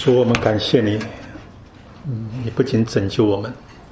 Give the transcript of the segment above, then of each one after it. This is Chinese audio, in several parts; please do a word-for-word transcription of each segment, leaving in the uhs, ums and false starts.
主，我们感谢你，嗯，你不仅拯救我们，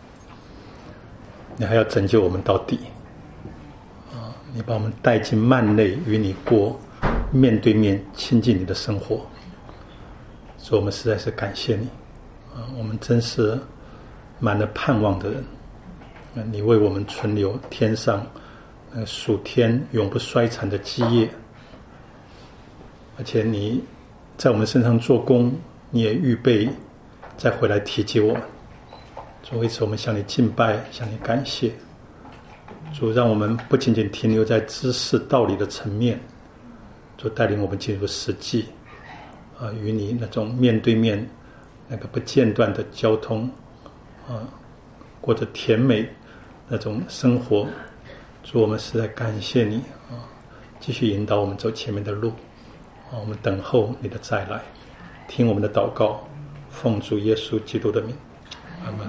你还要拯救我们到底啊！你把我们带进幔内，与你过面对面亲近你的生活，所以我们实在是感谢你啊！我们真是满了盼望的人，你为我们存留天上呃属天永不衰残的基业，而且你在我们身上做工，你也预备再回来提及我们。主，为此我们向你敬拜，向你感谢。主，让我们不仅仅停留在知识道理的层面，主带领我们进入实际啊，与你那种面对面那个不间断的交通啊，过着甜美那种生活。主，我们实在感谢你啊，继续引导我们走前面的路啊，我们等候你的再来，听我们的祷告，奉主耶稣基督的名，阿们。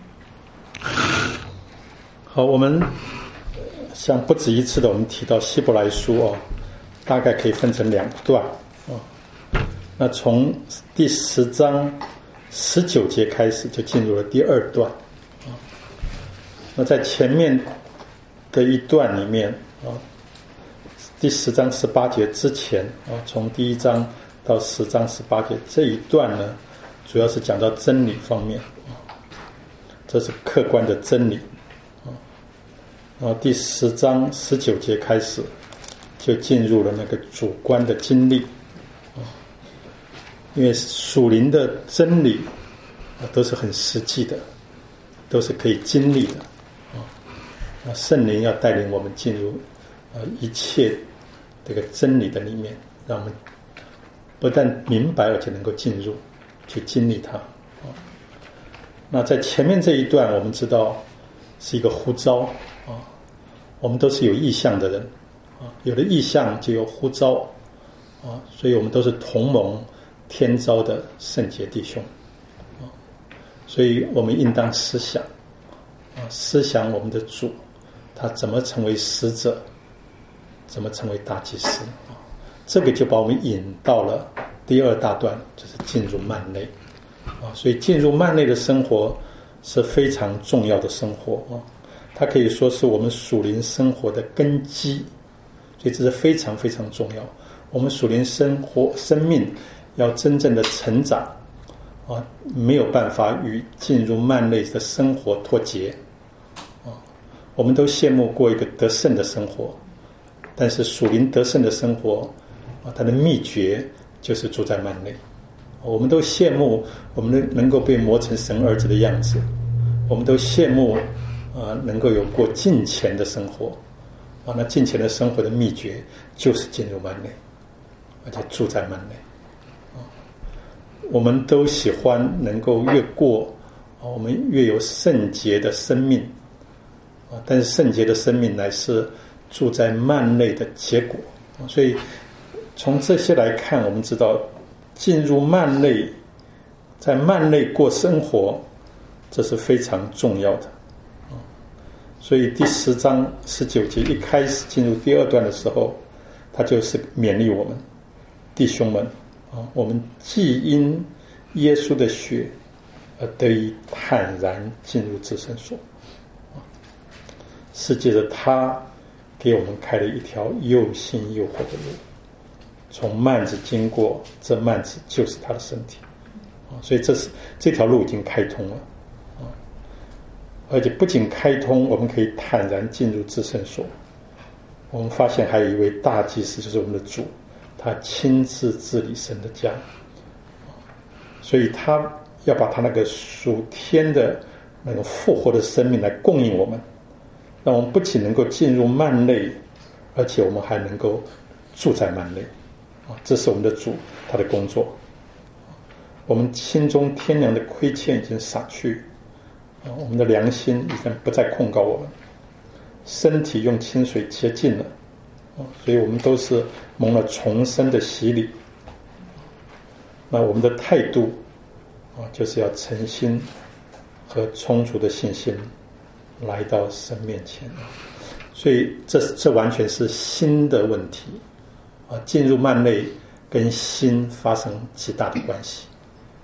好，我们像不止一次的我们提到希伯来书哦，大概可以分成两段哦。那从第十章十九节开始就进入了第二段啊。那在前面的一段里面啊，第十章十八节之前啊，从第一章到十章十八节这一段呢，主要是讲到真理方面啊，这是客观的真理啊。然后第十章十九节开始就进入了那个主观的经历啊，因为属灵的真理啊都是很实际的，都是可以经历的啊。那圣灵要带领我们进入呃一切这个真理的里面，让我们不但明白，而且能够进入去经历它啊。那在前面这一段我们知道是一个呼召啊，我们都是有意向的人啊，有了意向就有呼召啊，所以我们都是同盟天召的圣洁弟兄啊，所以我们应当思想啊，思想我们的主他怎么成为使者，怎么成为大祭司啊，这个就把我们引到了第二大段，就是进入幔内啊。所以进入幔内的生活是非常重要的生活啊，它可以说是我们属灵生活的根基，所以这是非常非常重要。我们属灵生活生命要真正的成长啊，没有办法与进入幔内的生活脱节啊。我们都羡慕过一个得胜的生活，但是属灵得胜的生活啊，它的秘诀就是住在幔内。我们都羡慕我们能能够被磨成神儿子的样子，我们都羡慕啊能够有过敬虔的生活啊。那敬虔的生活的秘诀就是进入幔内，而且住在幔内啊。我们都喜欢能够越过啊，我们越有圣洁的生命啊，但是圣洁的生命乃是住在幔内的结果啊。所以从这些来看，我们知道进入幔内，在幔内过生活，这是非常重要的啊。所以第十章十九节一开始进入第二段的时候，他就是勉励我们弟兄们啊，我们既因耶稣的血而得以坦然进入至圣所啊，是借着他给我们开了一条又新又厚的路，从幔子经过，这幔子就是他的身体啊，所以这是这条路已经开通了啊，而且不仅开通，我们可以坦然进入至圣所。我们发现还有一位大祭司，就是我们的主，他亲自治理神的家，所以他要把他那个属天的那个复活的生命来供应我们，让我们不仅能够进入幔内，而且我们还能够住在幔内啊，这是我们的主他的工作。我们心中天良的亏欠已经洒去啊，我们的良心已经不再控告我们，身体用清水洁净了啊，所以我们都是蒙了重生的洗礼。那我们的态度啊，就是要诚心和充足的信心来到神面前，所以这这完全是心的问题啊，进入幔内跟心发生极大的关系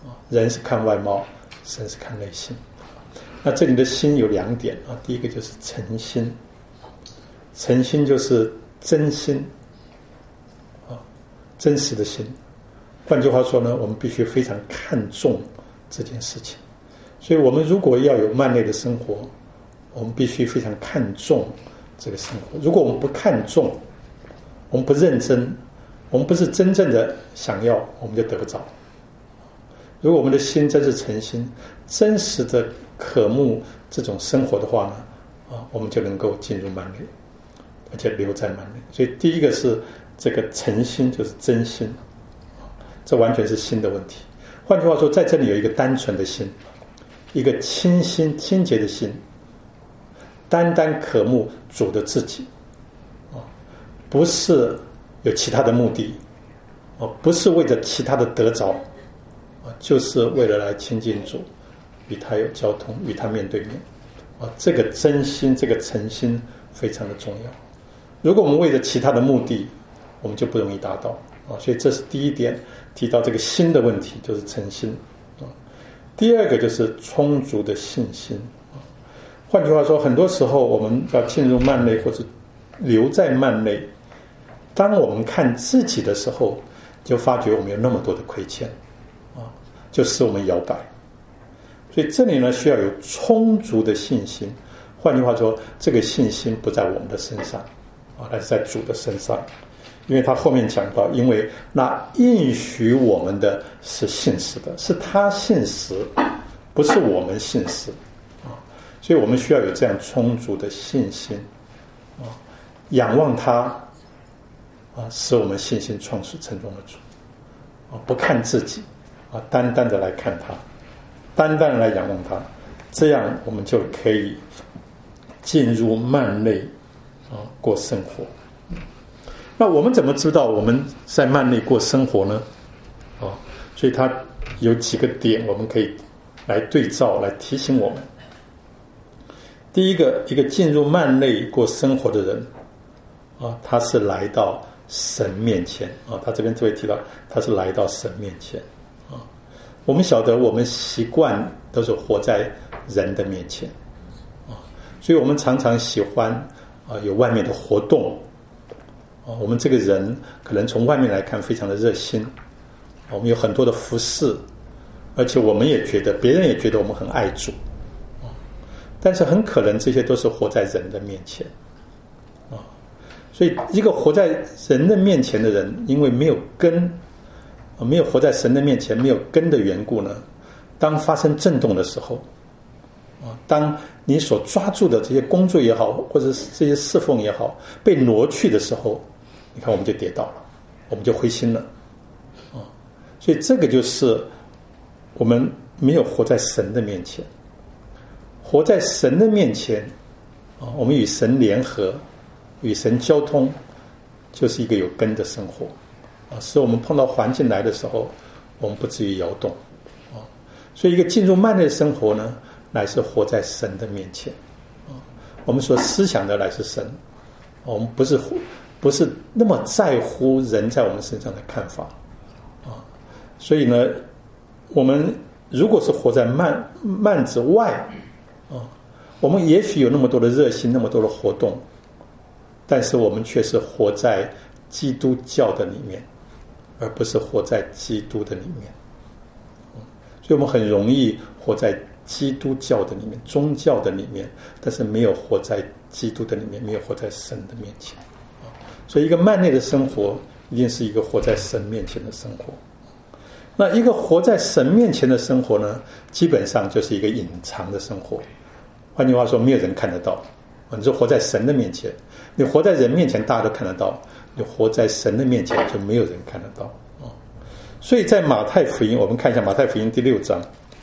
人是看外貌，神是看内心。那这里的心有两点啊，第一个就是诚心，诚心就是真心啊，真实的心。换句话说呢，我们必须非常看重这件事情。所以我们如果要有慢内的生活，我们必须非常看重这个生活。如果我们不看重，我们不认真，我们不是真正的想要，我们就得不着。如果我们的心真是诚心，真实的渴慕这种生活的话呢，啊，我们就能够进入慢内，而且留在慢内。所以第一个是这个诚心，就是真心，这完全是心的问题。换句话说，在这里有一个单纯的心，一个清心清洁的心，单单渴慕主的自己，不是有其他的目的，不是为着其他的得着，就是为了来亲近主，与他有交通，与他面对面。这个真心，这个诚心非常的重要。如果我们为着其他的目的，我们就不容易达到。所以这是第一点，提到这个心的问题，就是诚心。第二个就是充足的信心。换句话说，很多时候我们要进入慢内或者留在慢内，当我们看自己的时候，就发觉我们有那么多的亏欠，啊，就使我们摇摆。所以这里呢，需要有充足的信心。换句话说，这个信心不在我们的身上，啊，而是在主的身上。因为他后面讲到，因为那应许我们的是信实的，是他信实，不是我们信实，啊，所以我们需要有这样充足的信心，啊，仰望他，啊，使我们信心创始成终的主，啊，不看自己，啊，单单的来看他，单单的来仰望他，这样我们就可以进入慢内，啊，过生活。那我们怎么知道我们在慢内过生活呢？哦，所以它有几个点我们可以来对照，来提醒我们。第一个，一个进入慢内过生活的人啊，他是来到神面前啊，他这边特别提到他是来到神面前啊。我们晓得我们习惯都是活在人的面前啊，所以我们常常喜欢啊有外面的活动。我们这个人可能从外面来看非常的热心，我们有很多的服侍，而且我们也觉得别人也觉得我们很爱主，但是很可能这些都是活在人的面前，所以一个活在人的面前的人，因为没有根，没有活在神的面前，没有根的缘故呢，当发生震动的时候，当你所抓住的这些工作也好，或者是这些侍奉也好被挪去的时候，你看我们就跌倒了，我们就灰心了，啊，所以这个就是我们没有活在神的面前。活在神的面前啊，我们与神联合，与神交通，就是一个有根的生活啊，使我们碰到环境来的时候，我们不至于摇动啊。所以一个进入慢内的生活呢，乃是活在神的面前啊，我们所思想的乃是神，我们不是不是那么在乎人在我们身上的看法啊。所以呢，我们如果是活在慢慢之外啊，我们也许有那么多的热心，那么多的活动，但是我们却是活在基督教的里面，而不是活在基督的里面。所以我们很容易活在基督教的里面，宗教的里面，但是没有活在基督的里面，没有活在神的面前。所以一个慢内的生活一定是一个活在神面前的生活。那一个活在神面前的生活呢，基本上就是一个隐藏的生活。换句话说，没有人看得到。你就活在神的面前，你活在人面前大家都看得到，你活在神的面前就没有人看得到。所以在马太福音，我们看一下马太福音第六章。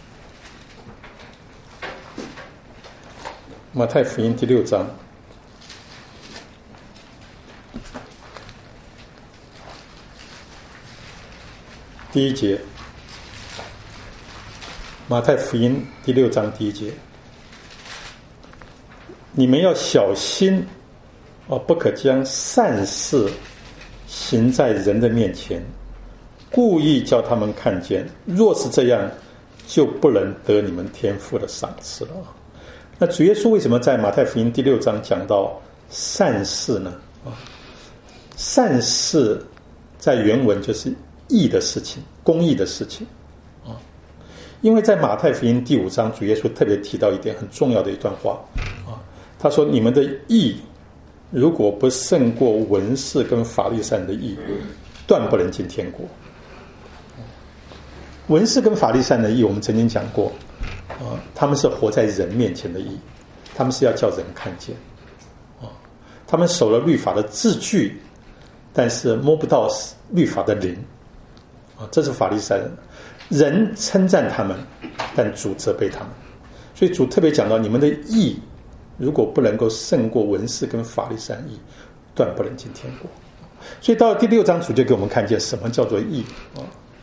马太福音第六章第一节，马太福音第六章第一节，你们要小心哦，不可将善事行在人的面前， 故意叫他们看见，若是这样，就不能得你们天父的赏赐了。那主耶稣为什么在马太福音第六章讲到善事呢？善事在原文就是义的事情，公义的事情。因为在马太福音第五章，主耶稣特别提到一点很重要的一段话，他说：你们的义如果不胜过文士跟法利赛人的义，断不能进天国。文士跟法利赛人的义，我们曾经讲过，啊，他们是活在人面前的义，他们是要叫人看见，啊，他们守了律法的字句，但是摸不到律法的灵，啊，这是法利赛人。人称赞他们，但主责备他们，所以主特别讲到，你们的义如果不能够胜过文士跟法利赛人义，断不能进天国。所以到了第六章，主就给我们看见什么叫做义啊。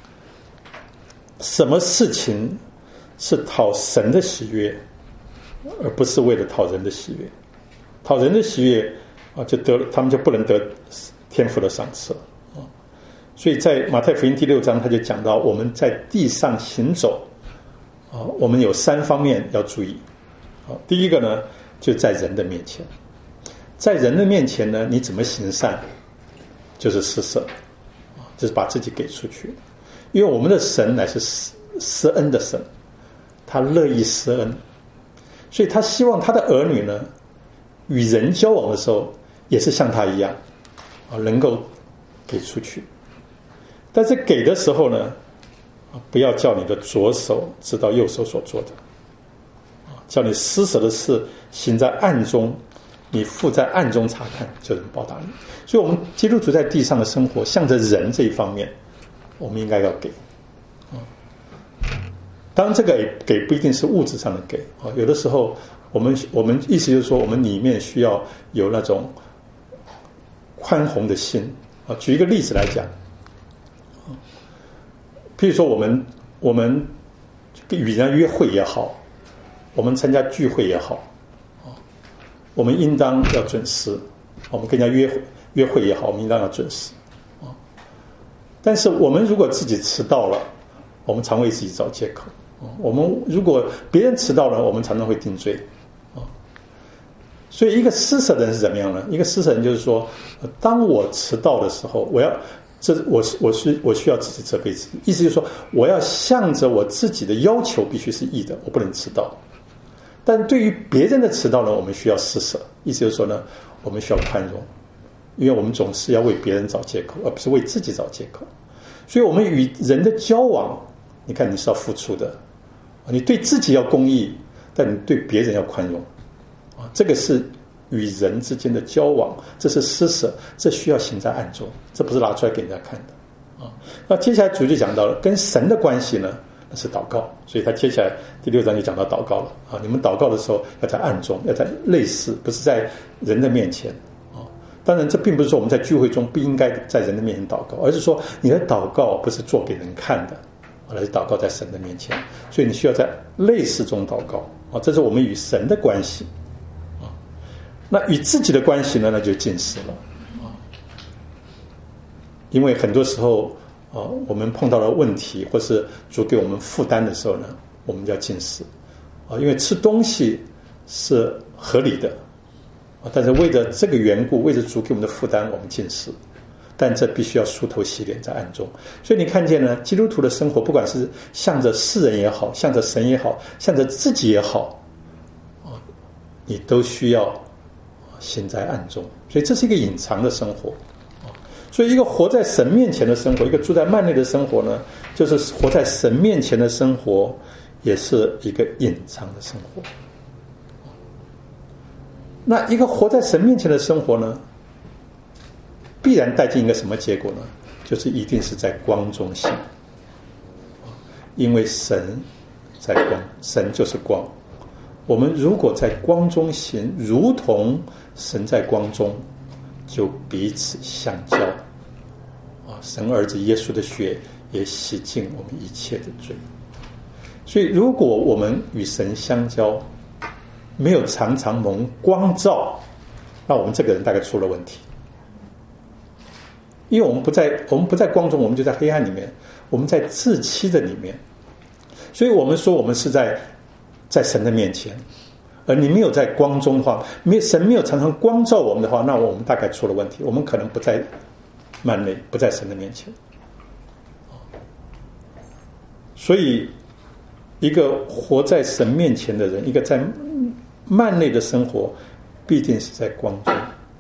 什么事情是讨神的喜悦，而不是为了讨人的喜悦？讨人的喜悦啊，就得他们就不能得天父的赏赐啊。所以在马太福音第六章，他就讲到我们在地上行走啊，我们有三方面要注意啊。第一个呢，就在人的面前，在人的面前呢，你怎么行善，就是施舍啊，就是把自己给出去。因为我们的神乃是施施恩的神，他乐意施恩，所以他希望他的儿女呢，与人交往的时候也是像他一样啊，能够给出去。但是给的时候呢，不要叫你的左手知道右手所做的，叫你施舍的事行在暗中，你父在暗中查看，就能报答你。所以我们基督徒在地上的生活，向着人这一方面，我们应该要给。当然这个给不一定是物质上的给，有的时候我们我们意思就是说，我们里面需要有那种宽宏的心。举一个例子来讲，譬如说我们我们与人约会也好，我们参加聚会也好，我们应当要准时。我们跟人家约会约会也好，我们应当要准时。但是我们如果自己迟到了，我们常为自己找借口。我们如果别人迟到了，我们常常会定罪。所以一个施舍的人是怎么样呢？一个施舍人就是说，当我迟到的时候，我要这我我是我需要自己责备自己，意思就是说，我要向着我自己的要求必须是义的，我不能迟到。但对于别人的迟到呢，我们需要施舍，意思就是说呢，我们需要宽容。因为我们总是要为别人找借口，而不是为自己找借口。所以我们与人的交往，你看你是要付出的，你对自己要公义，但你对别人要宽容啊，这个是与人之间的交往，这是施舍，这需要行在暗中，这不是拿出来给人家看的啊。那接下来主就讲到了跟神的关系呢，那是祷告，所以他接下来第六章就讲到祷告了啊。你们祷告的时候要在暗中，要在类似，不是在人的面前。当然这并不是说我们在聚会中不应该在人的面前祷告，而是说你的祷告不是做给人看的，而是祷告在神的面前，所以你需要在类似中祷告啊，这是我们与神的关系啊。那与自己的关系呢，那就近视了啊。因为很多时候啊，我们碰到了问题或是主给我们负担的时候呢，我们要近视啊，因为吃东西是合理的。但是为了这个缘故，为了主给我们的负担，我们近视，但这必须要梳头洗脸在暗中。所以你看见呢，基督徒的生活，不管是向着世人也好，向着神也好，向着自己也好，你都需要行在暗中。所以这是一个隐藏的生活。所以一个活在神面前的生活，一个住在幔内的生活呢，就是活在神面前的生活，也是一个隐藏的生活。那一个活在神面前的生活呢，必然带进一个什么结果呢？就是一定是在光中行，因为神在光，神就是光。我们如果在光中行，如同神在光中，就彼此相交啊！神儿子耶稣的血也洗净我们一切的罪。所以，如果我们与神相交，没有常常蒙光照，那我们这个人大概出了问题。 因为我们不在我们不在光中，我们就在黑暗里面，我们在自欺的里面，所以我们说我们是在在神的面前，而你没有在光中的话，没有神没有常常光照我们的话，那我们大概出了问题，我们可能不在幔内，不在神的面前。所以一个活在神面前的人，一个在幔内的生活必定是在光中。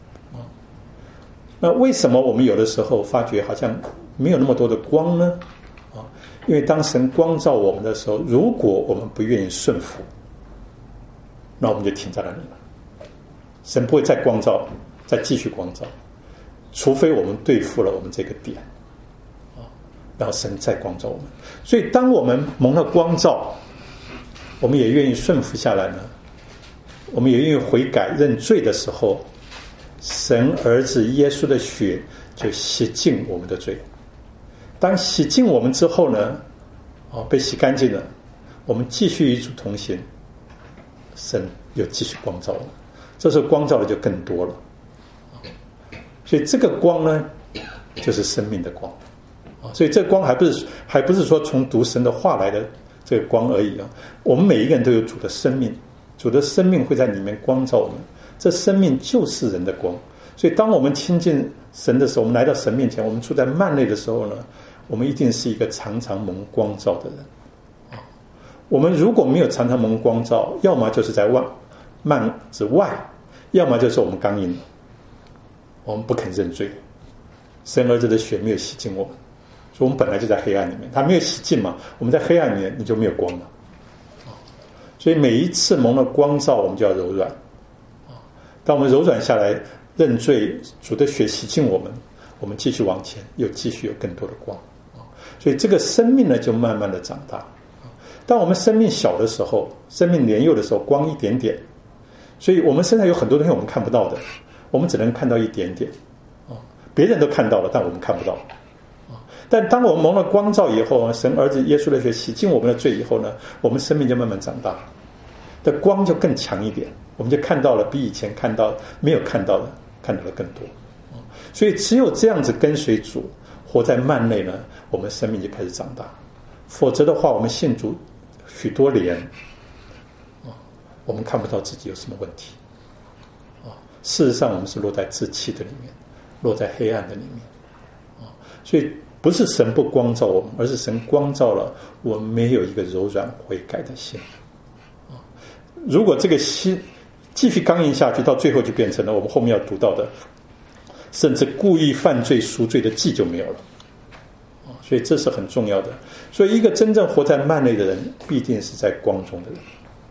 那为什么我们有的时候发觉好像没有那么多的光呢？啊，因为当神光照我们的时候，如果我们不愿意顺服，那我们就停在那里了。神不会再光照，再继续光照，除非我们对付了我们这个点，啊，然后神再光照我们。所以当我们蒙了光照，我们也愿意顺服下来呢，我们也愿意悔改认罪的时候，神儿子耶稣的血就洗净我们的罪。当洗净我们之后呢，哦，被洗干净了，我们继续与主同行，神又继续光照我们，这时候光照的就更多了。所以这个光呢，就是生命的光啊。所以这个光还不是还不是说从读神的话来的这个光而已啊。我们每一个人都有主的生命，主的生命会在里面光照我们。这生命就是人的光，所以当我们亲近神的时候，我们来到神面前，我们处在幔内的时候呢，我们一定是一个常常蒙光照的人。我们如果没有常常蒙光照，要么就是在幔之外，要么就是我们刚硬，我们不肯认罪，神儿子的血没有洗净我们，所以我们本来就在黑暗里面，他没有洗净嘛，我们在黑暗里面你就没有光了。所以每一次蒙了光照，我们就要柔软。当我们柔软下来认罪，主的血洗净我们，我们继续往前，又继续有更多的光。所以这个生命呢就慢慢的长大。当我们生命小的时候，生命年幼的时候，光一点点，所以我们身上有很多东西我们看不到的，我们只能看到一点点，别人都看到了，但我们看不到。但当我们蒙了光照以后，神儿子耶稣的血洗净我们的罪以后呢，我们生命就慢慢长大，的光就更强一点，我们就看到了比以前看到没有看到的看到了更多。所以只有这样子跟随主，活在幔内呢，我们生命就开始长大。否则的话，我们信主许多年，我们看不到自己有什么问题。事实上我们是落在自欺的里面，落在黑暗的里面。所以不是神不光照我们，而是神光照了我们没有一个柔软悔改的心。如果这个心继续刚硬下去，到最后就变成了我们后面要读到的，甚至故意犯罪赎罪的祭就没有了。所以这是很重要的。所以一个真正活在幔内的人，必定是在光中的人。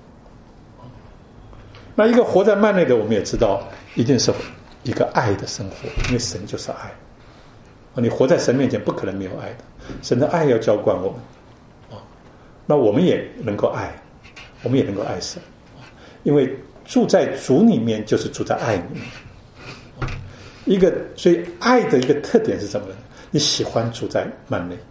那一个活在幔内的，我们也知道一定是一个爱的生活，因为神就是爱。你活在神面前不可能没有爱的，神的爱要浇灌我们，那我们也能够爱，我们也能够爱神，因为住在主里面就是住在爱里面。一个所以爱的一个特点是什么呢？你喜欢住在幔内。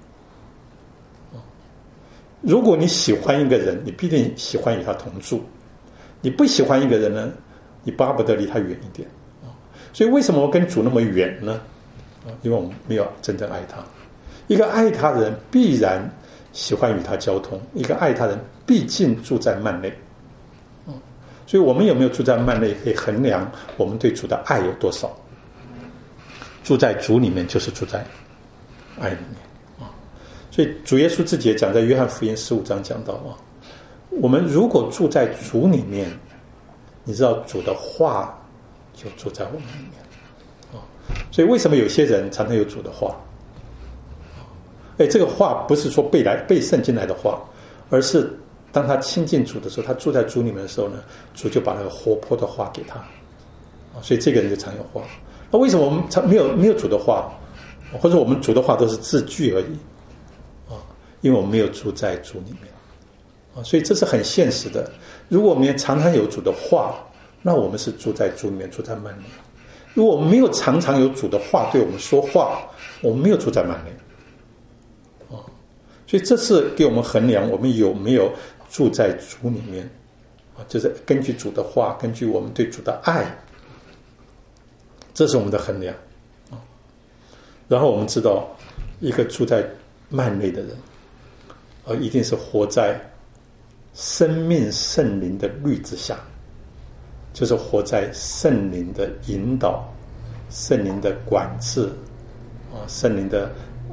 如果你喜欢一个人，你必定喜欢与他同住。你不喜欢一个人呢，你巴不得离他远一点。所以为什么我跟主那么远呢？因为我们没有真正爱他。一个爱他的人必然喜欢与他交通，一个爱他的人毕竟住在幔内。所以我们有没有住在幔内，可以衡量我们对主的爱有多少。住在主里面就是住在爱里面。所以主耶稣自己也讲，在约翰福音十五章讲到啊，我们如果住在主里面，你知道主的话就住在我们里面。所以为什么有些人常常有主的话？哎，这个话不是说背来背圣经来的话，而是当他亲近主的时候，他住在主里面的时候呢，主就把那个活泼的话给他。所以这个人就常有话。那为什么我们常没有没有主的话，或者我们主的话都是字句而已啊？因为我们没有住在主里面啊，所以这是很现实的。如果我们常常有主的话，那我们是住在主里面，住在幔内。如果我们没有常常有主的话对我们说话，我们没有住在幔内啊。所以这是给我们衡量我们有没有住在主里面啊，就是根据主的话，根据我们对主的爱，这是我们的衡量啊。 然后我们知道，一个住在幔内的人，而一定是活在生命圣灵的律之下，就是活在圣灵的引导、圣灵的管制啊、圣灵的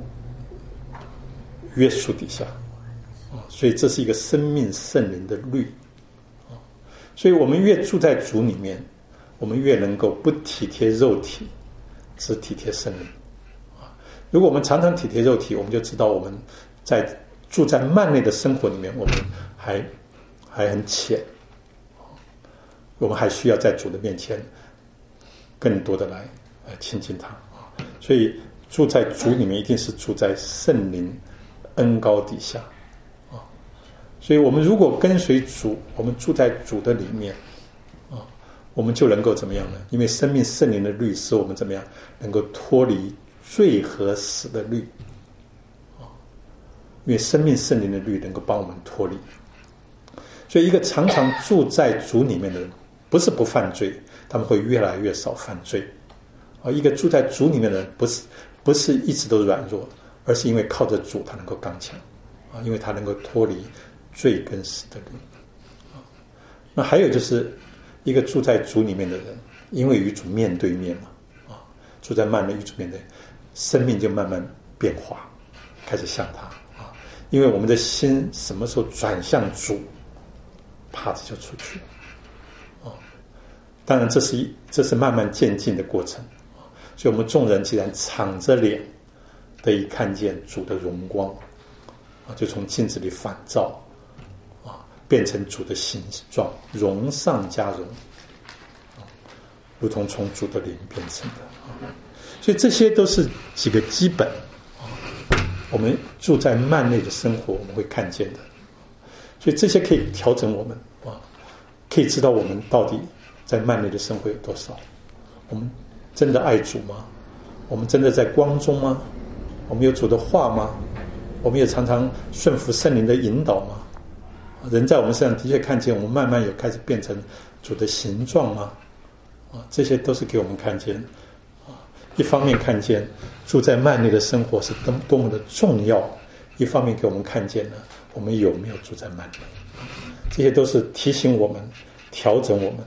约束底下啊，所以这是一个生命圣灵的律啊。所以我们越住在主里面，我们越能够不体贴肉体，只体贴圣灵啊。如果我们常常体贴肉体，我们就知道我们在住在幔内的生活里面，我们还还很浅，我们还需要在主的面前更多的来来亲近他啊。所以住在主里面，一定是住在圣灵恩膏底下啊。所以我们如果跟随主，我们住在主的里面啊，我们就能够怎么样呢？因为生命圣灵的律使我们怎么样能够脱离罪和死的律啊。因为生命圣灵的律能够帮我们脱离。所以一个常常住在主里面的人，不是不犯罪，他们会越来越少犯罪啊。一个住在主里面的人，不是不是一直都软弱，而是因为靠着主他能够刚强啊，因为他能够脱离罪跟死的律啊。那还有就是一个住在主里面的人，因为与主面对面嘛啊，住在幔内与主面对，生命就慢慢变化，开始像他啊。因为我们的心什么时候转向主，帕子就出去了啊。当然这是一这是慢慢渐进的过程啊。所以我们众人既然敞着脸得以看见主的荣光啊，就从镜子里反照啊，变成主的形状，荣上加荣啊，如同从主的灵变成的啊。所以这些都是几个基本啊，我们住在幔内的生活我们会看见的。所以这些可以调整我们啊，可以知道我们到底在幔内的生活有多少。我们真的爱主吗？我们真的在光中吗？我们有主的话吗？我们也常常顺服圣灵的引导吗？人在我们身上的确看见我们慢慢有开始变成主的形状吗？啊，这些都是给我们看见啊。一方面看见住在幔内的生活是多多么的重要，一方面给我们看见了我们有没有住在幔内。这些都是提醒我们、调整我们。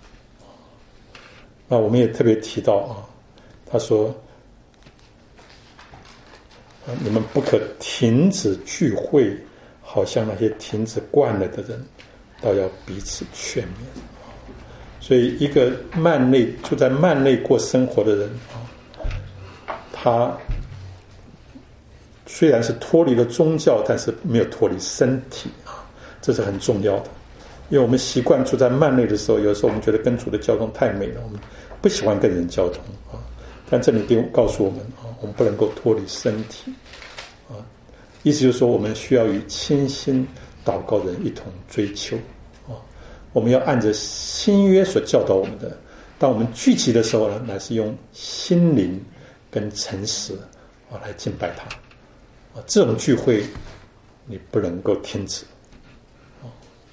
那我们也特别提到啊，他说你们不可停止聚会，好像那些停止惯了的人，倒要彼此劝勉。所以一个幔内住在幔内过生活的人啊，他虽然是脱离了宗教，但是没有脱离身体啊，这是很重要的。因为我们习惯住在幔内的时候，有时候我们觉得跟主的交通太美了，我们不喜欢跟人交通啊。但这里告诉我们啊，我们不能够脱离身体啊。意思就是说，我们需要与清心祷告的人一同追求啊。我们要按着新约所教导我们的，当我们聚集的时候呢，乃是用心灵跟诚实啊来敬拜他啊。这种聚会你不能够停止啊。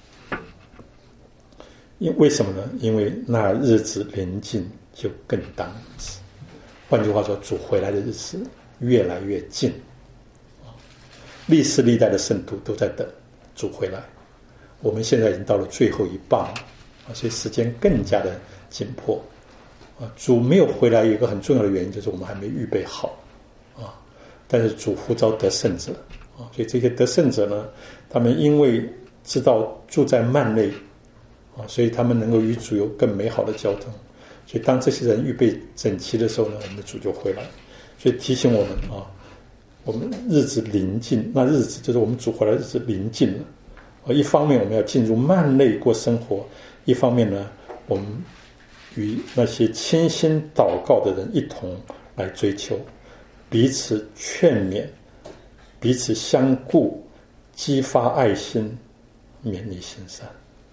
因为什么呢？因为那日子临近，就更当如此。换句话说，主回来的日子越来越近啊。历世历代的圣徒都在等主回来，我们现在已经到了最后一棒啊，所以时间更加的紧迫啊。主没有回来有一个很重要的原因，就是我们还没预备好啊。但是主呼召得胜者啊，所以这些得胜者呢，他们因为知道住在幔内啊，所以他们能够与主有更美好的交通。所以当这些人预备整齐的时候呢，我们的主就回来。所以提醒我们啊，我们日子临近，那日子就是我们主回来的日子临近了啊。一方面我们要进入幔内过生活，一方面呢，我们与那些倾心祷告的人一同来追求，彼此劝勉，彼此相顾，激发爱心，勉励行善。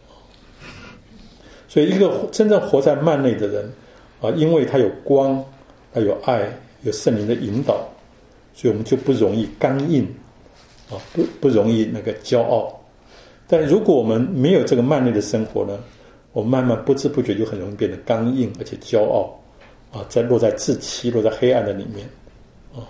所以一个真正活在幔内的人啊，因为他有光，他有爱，有圣灵的引导，所以我们就不容易刚硬啊，不不容易那个骄傲。但如果我们没有这个幔内的生活呢，我们慢慢不知不觉就很容易变得刚硬，而且骄傲啊，在落在自欺，落在黑暗的里面啊。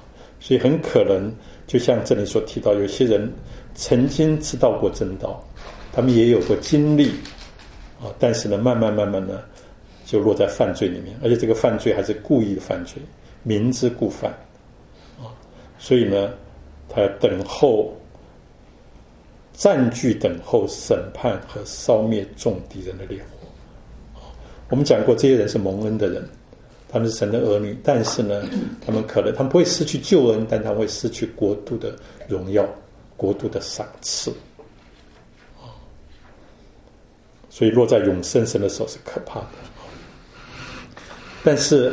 所以很可能就像这里所提到，有些人曾经知道过真道，他们也有过经历啊，但是呢，慢慢慢慢呢，就落在犯罪里面，而且这个犯罪还是故意的犯罪，明知故犯啊，所以呢，他要等候。占据等候审判和烧灭众敌人的烈火。我们讲过，这些人是蒙恩的人，他们是神的儿女，但是呢，他们可能他们不会失去救恩，但他们会失去国度的荣耀、国度的赏赐。所以落在永生神的手是可怕的。但是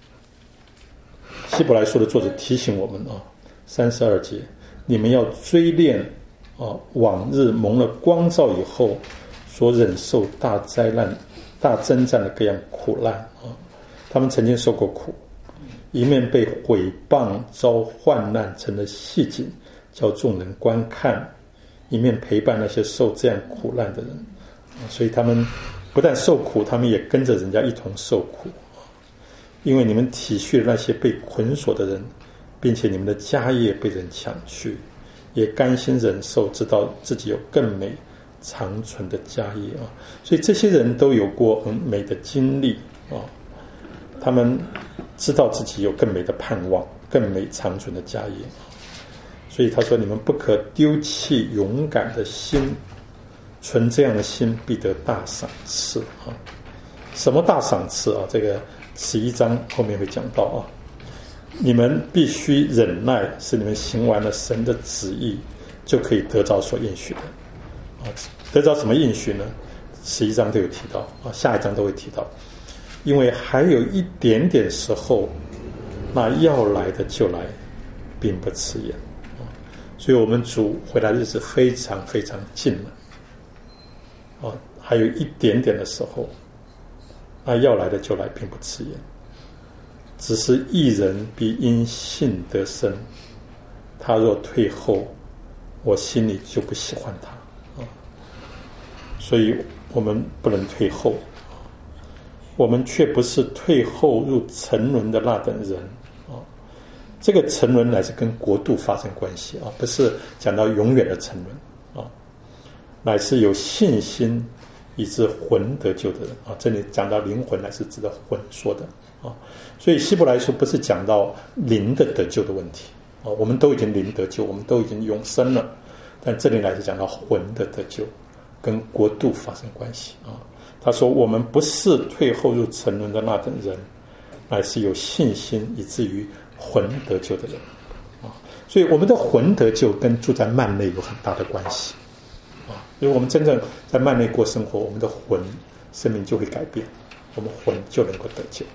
希伯来书的作者提醒我们啊，三十二节，你们要追恋。啊，往日蒙了光照以后所忍受大灾难、大征战的各样苦难啊，他们曾经受过苦，一面被毁谤遭患难成了戏景，叫众人观看，一面陪伴那些受这样苦难的人啊，所以他们不但受苦，他们也跟着人家一同受苦，因为你们体恤那些被捆锁的人，并且你们的家业被人抢去。也甘心忍受，知道自己有更美长存的家业啊！所以这些人都有过很美的经历啊，他们知道自己有更美的盼望、更美长存的家业。所以他说：“你们不可丢弃勇敢的心，存这样的心，必得大赏赐啊！什么大赏赐啊？这个十一章后面会讲到啊。”你们必须忍耐，使你们行完了神的旨意，就可以得着所应许的。啊，得着什么应许呢？十一章都有提到啊，下一章都会提到。因为还有一点点时候，那要来的就来，并不迟延。啊，所以我们主回来的日子非常非常近了。啊，还有一点点的时候，那要来的就来，并不迟延。只是义人必因信得生，他若退后，我心里就不喜欢他啊。所以我们不能退后，我们却不是退后入沉沦的那等人啊。这个沉沦乃是跟国度发生关系啊，不是讲到永远的沉沦啊，乃是有信心以致魂得救的人啊。这里讲到灵魂，乃是指的魂说的。啊，所以希伯来书不是讲到灵的得救的问题啊，我们都已经灵得救，我们都已经永生了，但这里来是讲到魂的得救，跟国度发生关系啊。他说我们不是退后入沉沦的那等人，乃是有信心以至于魂得救的人啊。所以我们的魂得救跟住在幔内有很大的关系啊。因为我们真正在幔内过生活，我们的魂生命就会改变，我们魂就能够得救。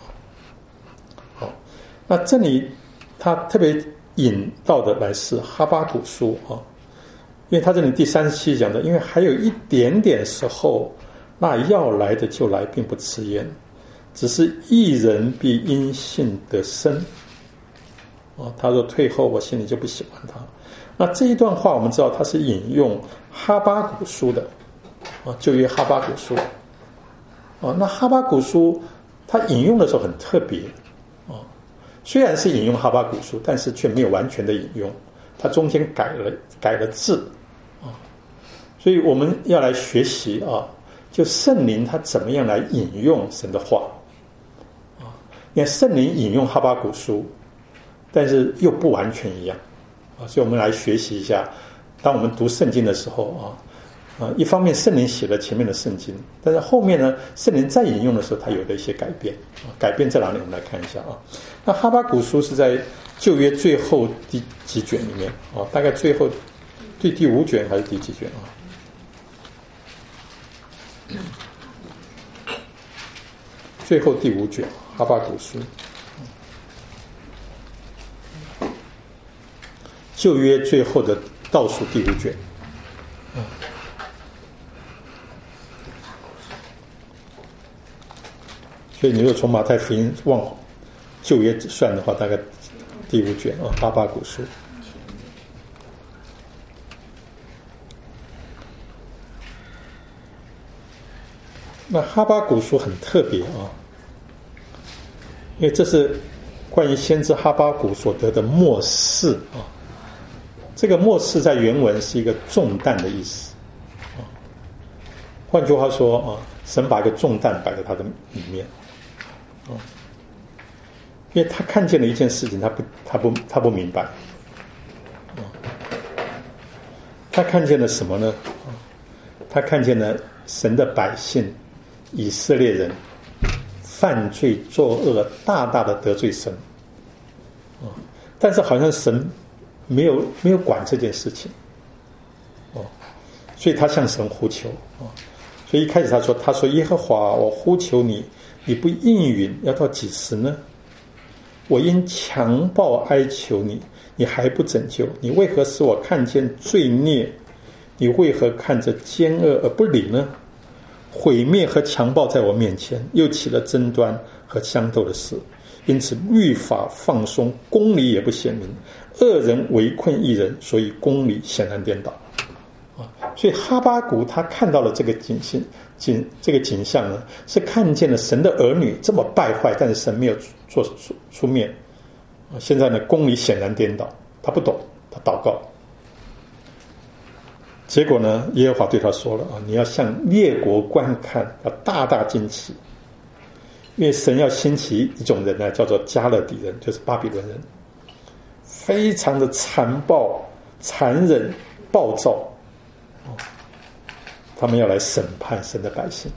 那这里他特别引到的来是哈巴谷书啊，因为他这里第三十七讲的，因为还有一点点时候，那要来的就来，并不迟延，只是义人必因信得生啊。他说退后，我心里就不喜欢他。那这一段话我们知道他是引用哈巴谷书的啊，旧约哈巴谷书啊。那哈巴谷书他引用的时候很特别。虽然是引用哈巴谷书，但是却没有完全的引用，它中间改了改了字啊，所以我们要来学习啊，就圣灵他怎么样来引用神的话啊？你看圣灵引用哈巴谷书，但是又不完全一样啊，所以我们来学习一下，当我们读圣经的时候啊。啊，一方面圣灵写了前面的圣经，但是后面呢，圣灵再引用的时候，它有了一些改变。啊，改变在哪里？我们来看一下啊。那哈巴谷书是在旧约最后第几卷里面啊？大概最后第第五卷还是第几卷啊？最后第五卷哈巴谷书，旧约最后的倒数第五卷。啊。所以你如果从马太福音往旧约算的话，大概第五卷啊，哈巴谷书。那哈巴谷书很特别啊，因为这是关于先知哈巴谷所得的默示啊，这个默示在原文是一个重担的意思啊。换句话说啊，神把一个重担摆在他的里面啊，因为他看见了一件事情，他不他不他不明白啊，他看见了什么呢？啊，他看见了神的百姓以色列人犯罪作恶，大大的得罪神啊！但是好像神没有没有管这件事情哦，所以他向神呼求啊。所以一开始他说：“他说耶和华，我呼求你，你不应允，要到几时呢？我因强暴哀求你，你还不拯救？你为何使我看见罪孽？你为何看着奸恶而不理呢？毁灭和强暴在我面前，又起了争端和相斗的事，因此律法放松，公理也不显明，恶人围困义人，所以公理显然颠倒啊！所以哈巴谷他看到了这个景象，景这个景象呢，是看见了神的儿女这么败坏，但是神没有做出出面啊！现在呢，公理显然颠倒，他不懂，他祷告。结果呢，耶和华对他说了啊，你要向列国观看，要大大惊奇，因为神要兴起一种人呢，叫做加勒底人，就是巴比伦人，非常的残暴、残忍、暴躁，他们要来审判神的百姓。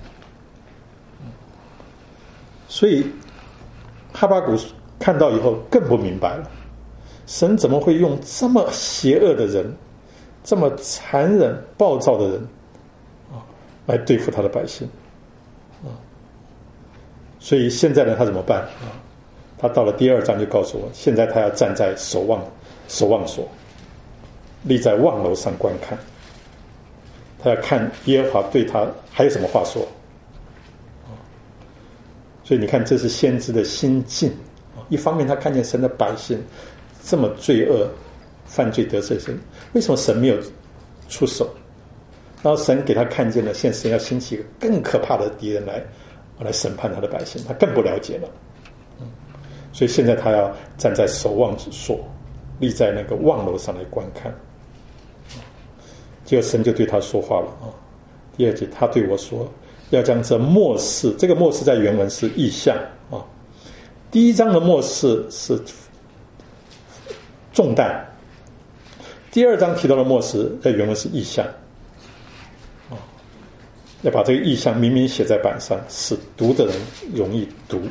所以哈巴谷看到以后更不明白了，神怎么会用这么邪恶的人，这么残忍暴躁的人啊，来对付他的百姓啊？所以现在呢，他怎么办啊？他到了第二章就告诉我，现在他要站在守望守望所，立在望楼上观看，他要看耶和华对他还有什么话说啊。所以你看，这是先知的心境啊。一方面，他看见神的百姓这么罪恶、犯罪得罪神，为什么神没有出手？然后神给他看见了，现在神要兴起一个更可怕的敌人来来审判他的百姓，他更不了解了。嗯，所以现在他要站在守望所，立在那个望楼上来观看。结果神就对他说话了啊。第二节，他对我说，要将这默示，这个默示在原文是意象啊。第一章的默示是重担，第二章提到的默示在原文是意象啊，要把这个意象明明写在板上，使读的人容易读，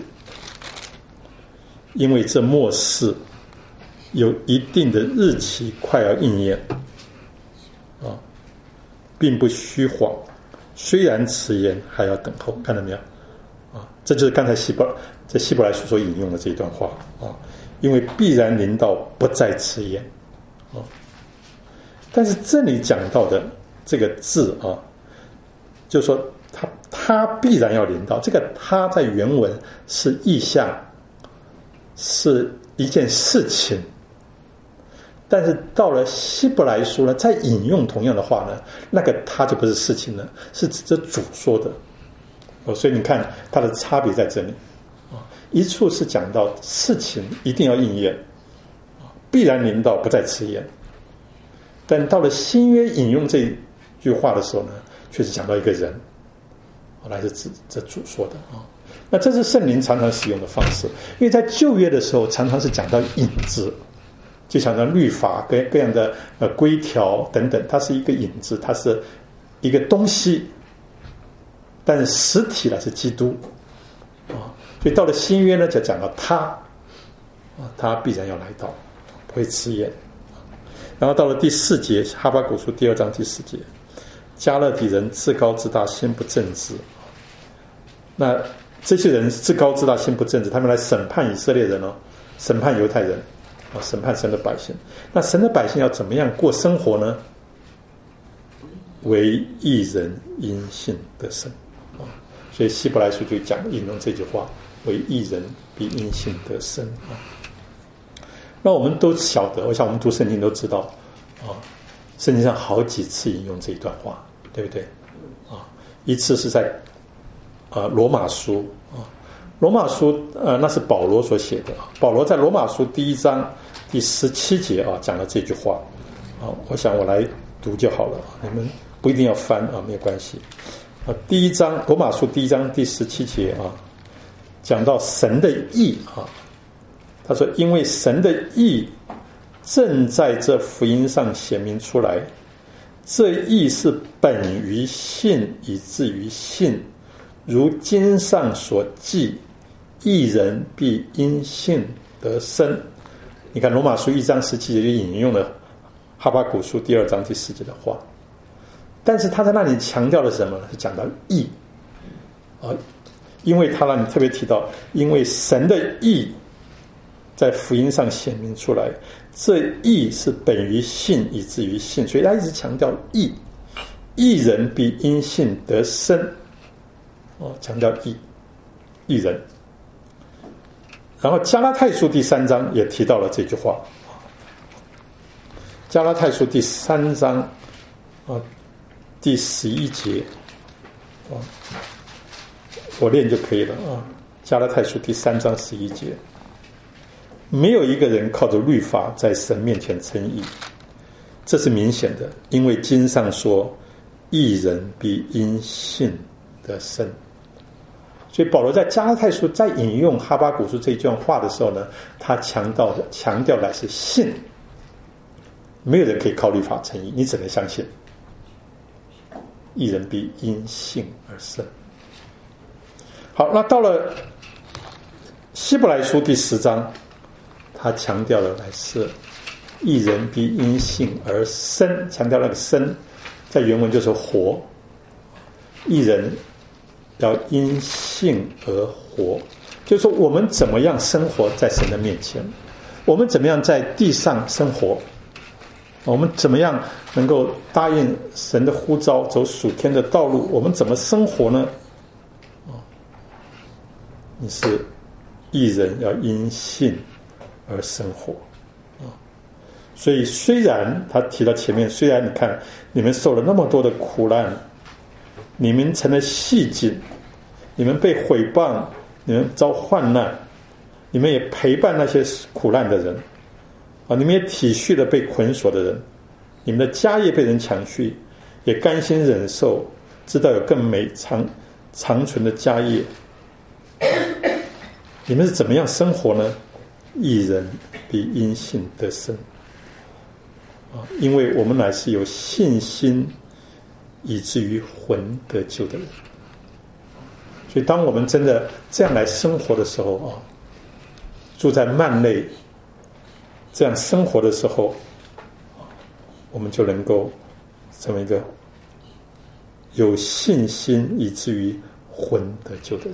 因为这默示有一定的日期快要应验啊，并不虚谎，虽然迟延还要等候，看到没有啊？这就是刚才希伯在希伯来书所引用的这一段话啊，因为必然临到，不再迟延啊。但是这里讲到的这个字啊，就是说他他必然要临到，这个他在原文是意象，是一件事情。但是到了希伯来书呢，再引用同样的话呢，那个他就不是事情了，是指着主说的哦。所以你看它的差别在这里啊，一处是讲到事情一定要应验啊，必然临到，不再迟延。但到了新约引用这句话的时候呢，却是讲到一个人，来是指这主说的啊。那这是圣灵常常使用的方式，因为在旧约的时候常常是讲到影子。就像那律法跟各样的呃规条等等，它是一个影子，它是一个东西，但是实体呢是基督啊。所以到了新约呢，就讲到他啊，他必然要来到，不会迟延。然后到了第四节，哈巴谷书第二章第四节，加勒底人自高自大，心不正直。那这些人自高自大，心不正直，他们来审判以色列人哦，审判犹太人。啊，审判神的百姓，那神的百姓要怎么样过生活呢？为义人因信得生啊，所以希伯来书就讲引用这句话：为义人必因信得生啊。那我们都晓得，我想我们读圣经都知道啊，圣经上好几次引用这一段话，对不对？啊，一次是在啊罗马书啊， 罗马书呃那是保罗所写的，保罗在罗马书第一章第十七节啊讲了这句话啊，我想我来读就好了，你们不一定要翻啊，没有关系啊。第一章罗马书第一章第十七节啊，讲到神的义啊，他说因为神的义正在这福音上显明出来，这义是本于信以至于信，如经上所记，义人必因信得生。你看罗马书一章十七节就引用了哈巴谷书第二章第四节的话，但是他在那里强调了什么呢？是讲到义啊，因为他让你特别提到，因为神的义在福音上显明出来，这义是本于信以至于信，所以他一直强调义，义人必因信得生。哦，强调义，义人。然后加拉太书第三章也提到了这句话。加拉太书第三章啊，第十一节啊，我念就可以了啊。加拉太书第三章十一节，没有一个人靠着律法在神面前称义，这是明显的，因为经上说，义人必因信得生。所以保罗在加拉太书在引用哈巴谷书这一段话的时候呢，他强调的强调的是信，没有人可以靠律法称义，你只能相信。义人必因信而生。好，那到了希伯来书第十章，他强调的乃是义人必因信而生，强调那个生在原文就是活，义人要因信而活，就是说我们怎么样生活在神的面前，我们怎么样在地上生活，我们怎么样能够答应神的呼召，走属天的道路，我们怎么生活呢？你是义人要因信而生活。所以虽然他提到前面，虽然你看你们受了那么多的苦难，你们成了戏景，你们被毁谤，你们遭患难，你们也陪伴那些苦难的人啊，你们也体恤了被捆锁的人，你们的家业被人抢去，也甘心忍受，知道有更美长长存的家业。你们是怎么样生活呢？义人必因信得生啊，因为我们乃是有信心以至于魂得救的人。所以当我们真的这样来生活的时候啊，住在幔内这样生活的时候，我们就能够成为一个有信心以至于魂得救的人。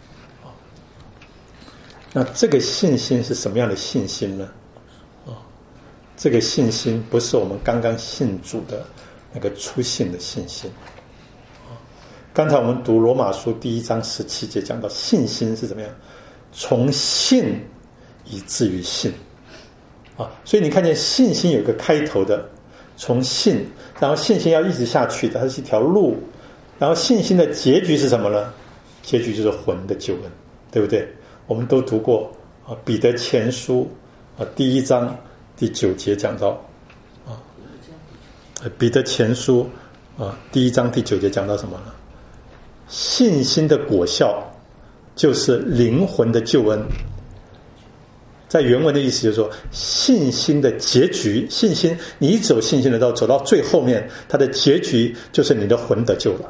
那这个信心是什么样的信心呢？啊，这个信心不是我们刚刚信主的那个初信的信心。啊，刚才我们读罗马书第一章十七节讲到信心是怎么样，从信以至于信。啊，所以你看见信心有一个开头的，从信，然后信心要一直下去的，它是一条路。然后信心的结局是什么呢？结局就是魂的救恩，对不对？我们都读过啊，《彼得前书》啊第一章第九节讲到啊，《彼得前书》啊第一章第九节讲到什么呢？信心的果效就是灵魂的救恩。在原文的意思就是说，信心的结局，信心你一走信心的道，走到最后面，它的结局就是你的魂得救了。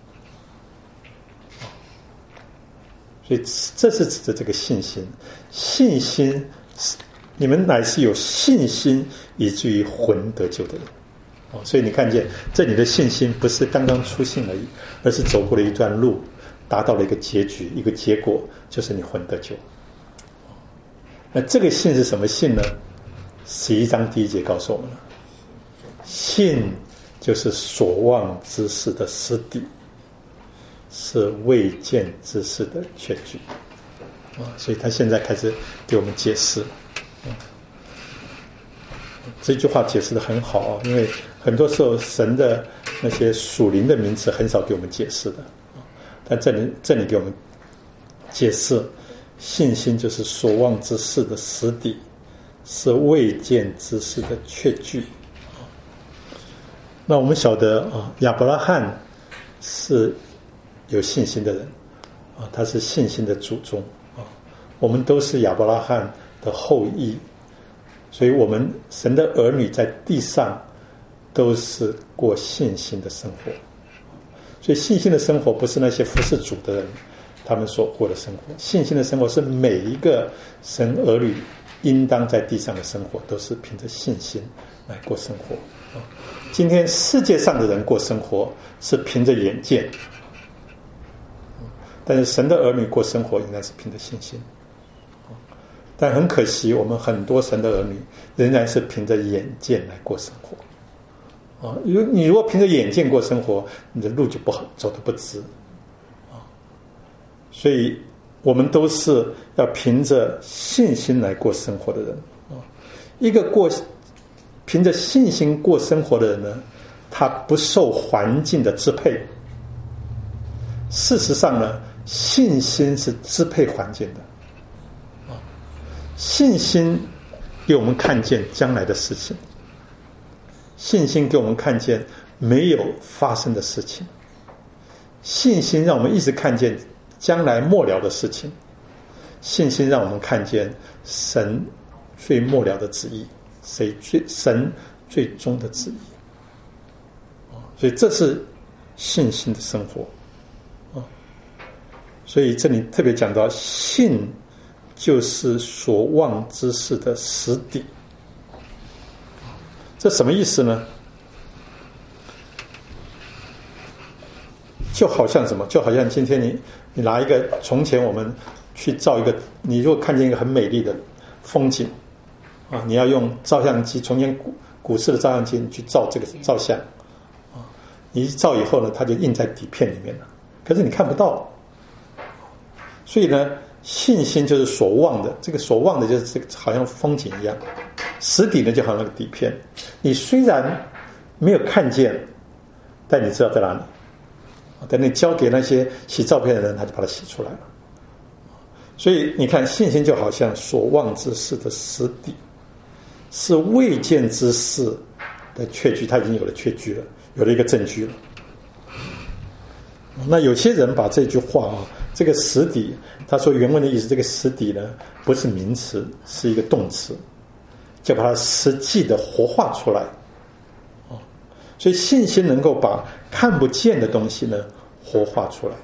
所以这是指的这个信心，信心你们乃是有信心以至于魂得救的人。哦，所以你看见这里的信心不是刚刚出信而已，而是走过了一段路，达到了一个结局，一个结果，就是你魂得救。那这个信是什么信呢？十一章第一节告诉我们了，信就是所望之事的实底，是未见之事的确据啊，所以他现在开始给我们解释。啊，这句话解释得很好啊，因为很多时候神的那些属灵的名词很少给我们解释的，但这里这里给我们解释信心就是所望之事的实底，是未见之事的确据。那我们晓得啊，亚伯拉罕是有信心的人啊，他是信心的祖宗啊。我们都是亚伯拉罕的后裔，所以我们神的儿女在地上都是过信心的生活。所以信心的生活不是那些服侍主的人他们所过的生活，信心的生活是每一个神儿女应当在地上的生活，都是凭着信心来过生活。今天世界上的人过生活是凭着眼见，但是神的儿女过生活应该是凭着信心。但很可惜，我们很多神的儿女仍然是凭着眼见来过生活。啊，你如果凭着眼见过生活，你的路就不好，走得不直。啊，所以我们都是要凭着信心来过生活的人。啊，一个过凭着信心过生活的人呢，他不受环境的支配。事实上呢，信心是支配环境的。啊，信心给我们看见将来的事情，信心给我们看见没有发生的事情，信心让我们一直看见将来末了的事情，信心让我们看见神最末了的旨意，谁最神最终的旨意。所以这是信心的生活。所以这里特别讲到，信就是所望之事的实底。这什么意思呢？就好像什么？就好像今天你你拿一个，从前我们去照一个，你如果看见一个很美丽的风景啊，你要用照相机，从前古古式的照相机你去照这个照相啊，你一照以后呢，它就印在底片里面了，可是你看不到。所以呢，信心就是所望的，这个所望的就是这个好像风景一样，实底呢就好像那个底片，你虽然没有看见，但你知道在哪里，等你交给那些洗照片的人，他就把它洗出来了。所以你看，信心就好像所望之事的实底，是未见之事的确据，他已经有了确据了，有了一个证据了。那有些人把这句话啊，这个实底，他说原文的意思，这个实底呢不是名词，是一个动词，就把它实际的活化出来。所以信心能够把看不见的东西呢活化出来。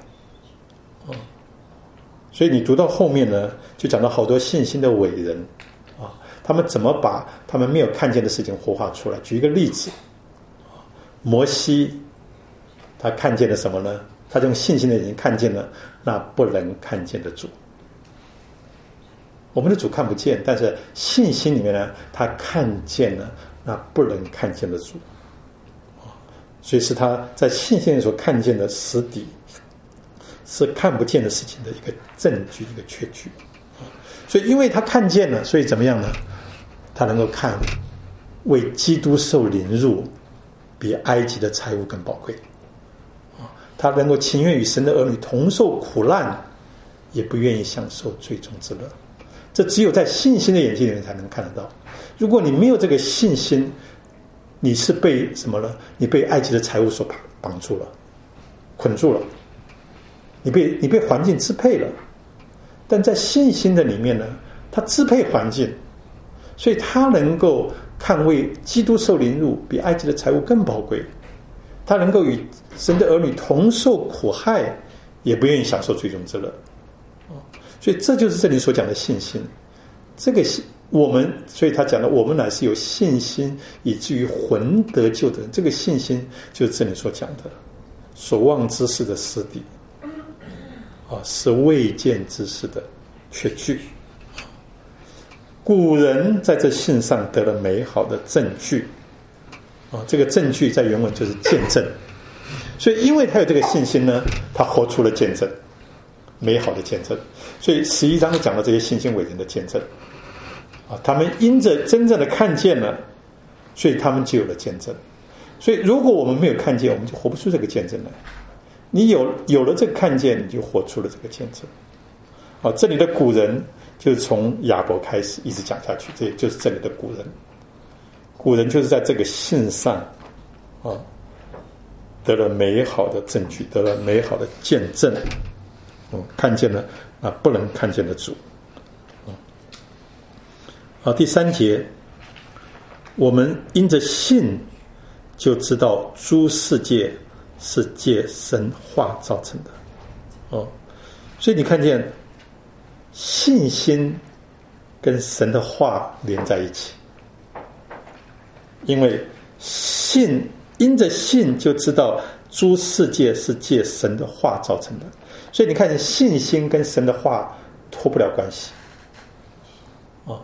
所以你读到后面呢，就讲到好多信心的伟人啊，他们怎么把他们没有看见的事情活化出来。举一个例子，摩西他看见了什么呢？他用信心的眼睛看见了那不能看见的主。我们的主看不见，但是信心里面呢，他看见了那不能看见的主。所以是他在信心里所看见的实底，是看不见的事情的一个证据，一个确据。所以因为他看见了，所以怎么样呢？他能够看为基督受凌辱比埃及的财物更宝贵。他能够情愿与神的儿女同受苦难，也不愿意享受最终之乐。这只有在信心的眼睛里面才能看得到。如果你没有这个信心，你是被什么呢？你被埃及的财物所绑住了，捆住了，你被你被环境支配了。但在信心的里面呢，他支配环境，所以他能够看为基督受凌辱比埃及的财物更宝贵。他能够与神的儿女同受苦害，也不愿意享受最终之乐。所以这就是这里所讲的信心。这个我们，所以他讲的我们乃是有信心以至于魂得救的人。这个信心就是这里所讲的所望之事的实底啊，是未见之事的确据。古人在这信上得了美好的证据啊，这个证据在原文就是见证。所以因为他有这个信心呢，他活出了见证，美好的见证。所以十一章就讲到这些信心伟人的见证啊，他们因着真正的看见了，所以他们就有了见证。所以如果我们没有看见，我们就活不出这个见证来。你有有了这个看见，你就活出了这个见证啊，这里的古人就是从亚伯开始一直讲下去，这就是这里的古人。古人就是在这个信上啊，得了美好的证据，得了美好的见证，嗯，看见了啊不能看见的主。好，第三节，我们因着信就知道诸世界是借神话造成的。哦，所以你看见信心跟神的话连在一起，因为信因着信就知道诸世界是借神的话造成的，所以你看见信心跟神的话脱不了关系。哦，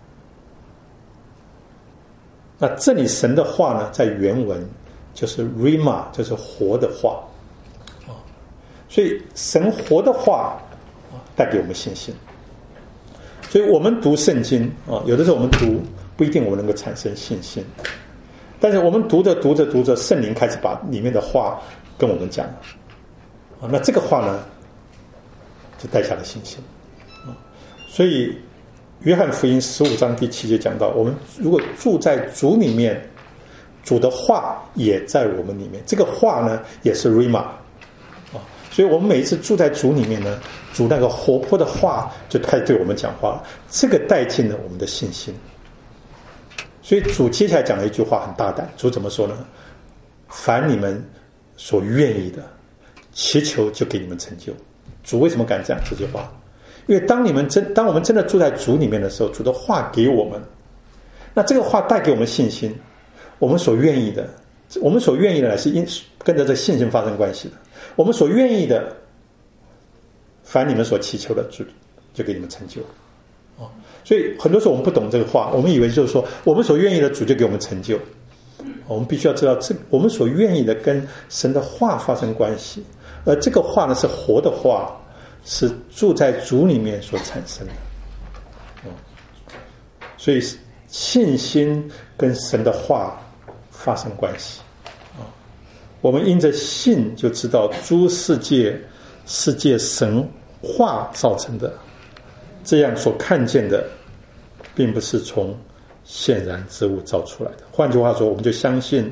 那这里神的话呢，在原文就是 Rhema， 就是活的话。所以神活的话带给我们信心。所以我们读圣经啊，有的时候我们读不一定我们能够产生信心，但是我们读着读着读着，圣灵开始把里面的话跟我们讲了啊，那这个话呢就带下了信心啊。所以约翰福音十五章第七节讲到，我们如果住在主里面，主的话也在我们里面，这个话呢也是 Rhema。所以我们每一次住在主里面呢，主那个活泼的话就开始对我们讲话了，这个带进了我们的信心。所以主接下来讲了一句话很大胆，主怎么说呢？凡你们所愿意的，祈求就给你们成就。主为什么敢讲这句话？因为当你们真当我们真的住在主里面的时候，主的话给我们，那这个话带给我们信心，我们所愿意的，我们所愿意的呢是因跟着这信心发生关系的。我们所愿意的，凡你们所祈求的，主就给你们成就。哦，所以很多时候我们不懂这个话，我们以为就是说我们所愿意的，主就给我们成就。我们必须要知道，这我们所愿意的跟神的话发生关系，而这个话呢是活的话，是住在主里面所产生的。哦，所以信心跟神的话发生关系。我们因着信就知道诸世界是借神话造成的，这样所看见的并不是从显然之物造出来的。换句话说，我们就相信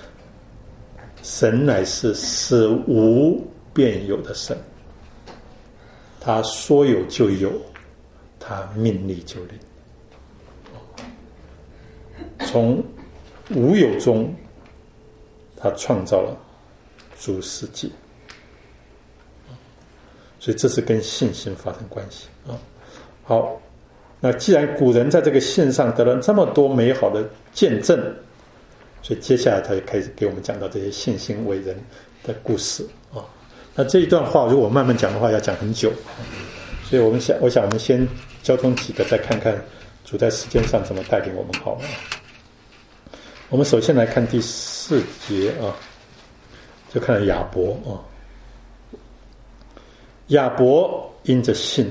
神乃是使无变有的神，他说有就有，他命立就立，从无有中他创造了诸世界，所以这是跟信心发生关系啊。好，那既然古人在这个信上得了这么多美好的见证，所以接下来他就开始给我们讲到这些信心伟人的故事啊。那这一段话如果慢慢讲的话，要讲很久，所以我们想，我想我们先交通几个，再看看主在时间上怎么带领我们好了。我们首先来看第四节啊，就看亚伯啊。亚伯因着信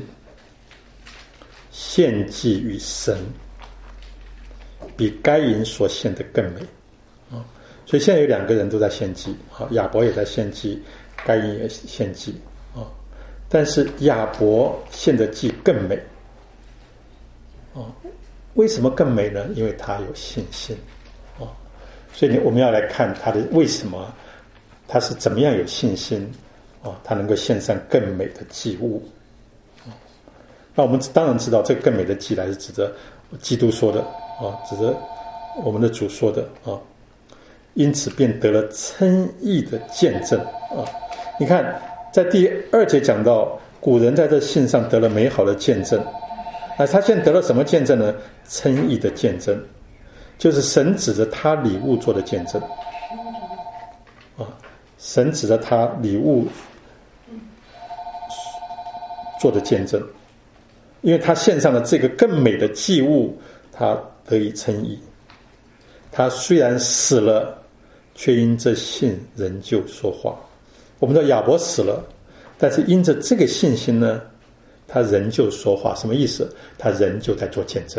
献祭于神，比该隐所献的更美啊。所以现在有两个人都在献祭啊，亚伯也在献祭，该隐也献祭啊。但是亚伯献的祭更美啊。为什么更美呢？因为他有信心。所以我们要来看他的为什么他是怎么样有信心啊？他能够献上更美的祭物。那我们当然知道，这个更美的祭来是指着基督说的啊，指着我们的主说的啊。因此便得了称义的见证啊。你看，在第二节讲到古人在这信上得了美好的见证，那他现在得了什么见证呢？称义的见证。就是神指着他礼物做的见证啊，神指着他礼物做的见证，因为他献上了这个更美的祭物，他得以称义。他虽然死了，却因这信仍旧说话。我们知道亚伯死了，但是因着这个信心呢，他仍旧说话。什么意思？他仍旧在做见证。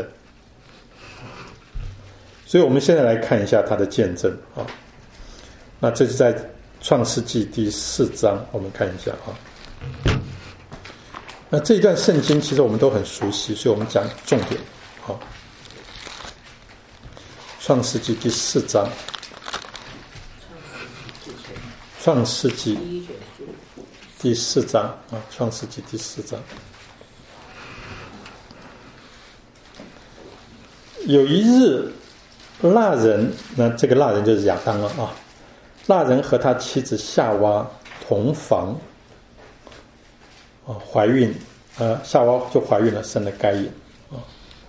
所以我们现在来看一下他的见证啊。那这是在创世纪第四章，我们看一下啊。 那这一段圣经其实我们都很熟悉，所以我们讲重点。好，创世纪第四章，创世纪第四章啊，创世纪第四章。有一日，那人，那这个那人就是亚当了啊。那人和他妻子夏娃同房，啊，怀孕，呃，夏娃就怀孕了，生了该隐，啊，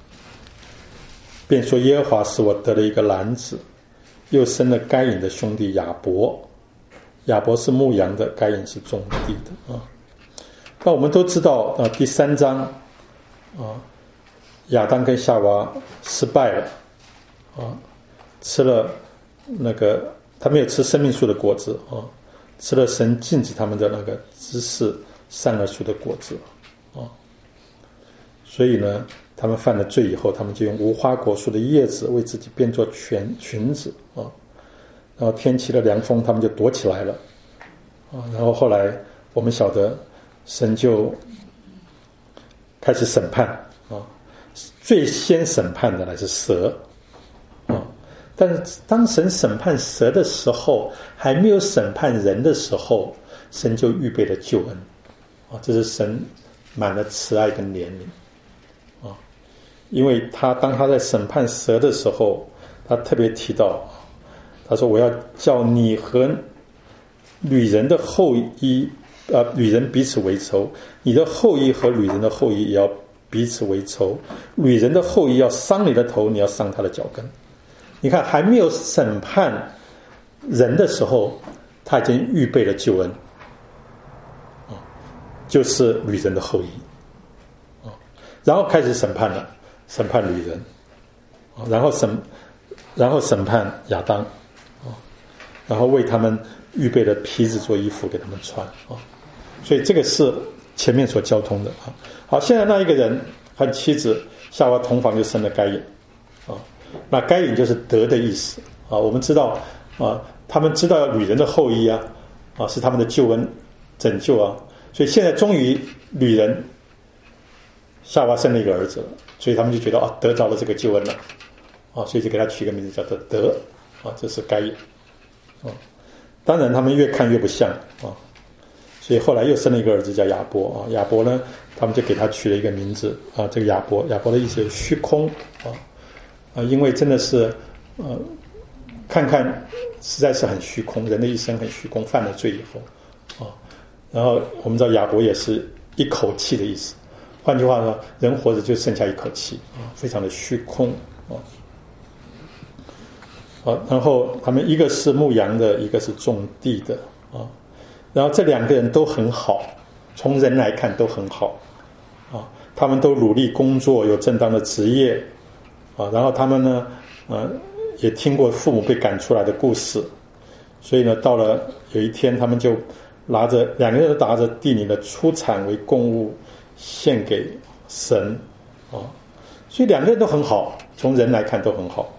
便说耶和华使我得了一个男子，又生了该隐的兄弟亚伯。亚伯是牧羊的，该隐是种地的啊。那我们都知道啊，第三章啊，亚当跟夏娃失败了啊，吃了那个他没有吃生命树的果子啊，吃了神禁止他们的那个知识善恶树的果子啊，所以呢，他们犯了罪以后，他们就用无花果树的叶子为自己编做裙裙子啊。然后天起了凉风，他们就躲起来了啊。然后后来我们晓得，神就开始审判啊。最先审判的乃是蛇啊。但是当神审判蛇的时候，还没有审判人的时候，神就预备了救恩啊。这是神满了慈爱跟怜悯啊。因为他当他在审判蛇的时候，他特别提到。他说：“我要叫你和女人的后裔，呃，女人彼此为仇；你的后裔和女人的后裔也要彼此为仇。女人的后裔要伤你的头，你要伤她的脚跟。”你看，还没有审判人的时候，他已经预备了救恩，啊，就是女人的后裔，啊，然后开始审判了，审判女人，啊，然后审，然后审判亚当。然后为他们预备了皮子做衣服给他们穿啊，所以这个是前面所交通的啊。好，现在那一个人和妻子夏娃同房就生了该隐啊，那该隐就是得的意思啊。我们知道啊，他们知道女人的后裔啊啊是他们的救恩拯救啊，所以现在终于女人夏娃生了一个儿子了，所以他们就觉得啊得着了这个救恩了啊，所以就给他取个名字叫做得啊，这是该隐。啊，当然他们越看越不像啊，所以后来又生了一个儿子叫亚伯啊。亚伯呢，他们就给他取了一个名字啊，这个亚伯，亚伯的意思是虚空啊啊，因为真的是呃，看看实在是很虚空，人的一生很虚空，犯了罪以后啊，然后我们知道亚伯也是一口气的意思，换句话说，人活着就剩下一口气啊，非常的虚空啊。啊，然后他们一个是牧羊的，一个是种地的啊，然后这两个人都很好，从人来看都很好啊，他们都努力工作，有正当的职业啊，然后他们呢，呃，也听过父母被赶出来的故事，所以呢，到了有一天，他们就拿着两个人都拿着地里的出产为供物献给神啊，所以两个人都很好，从人来看都很好。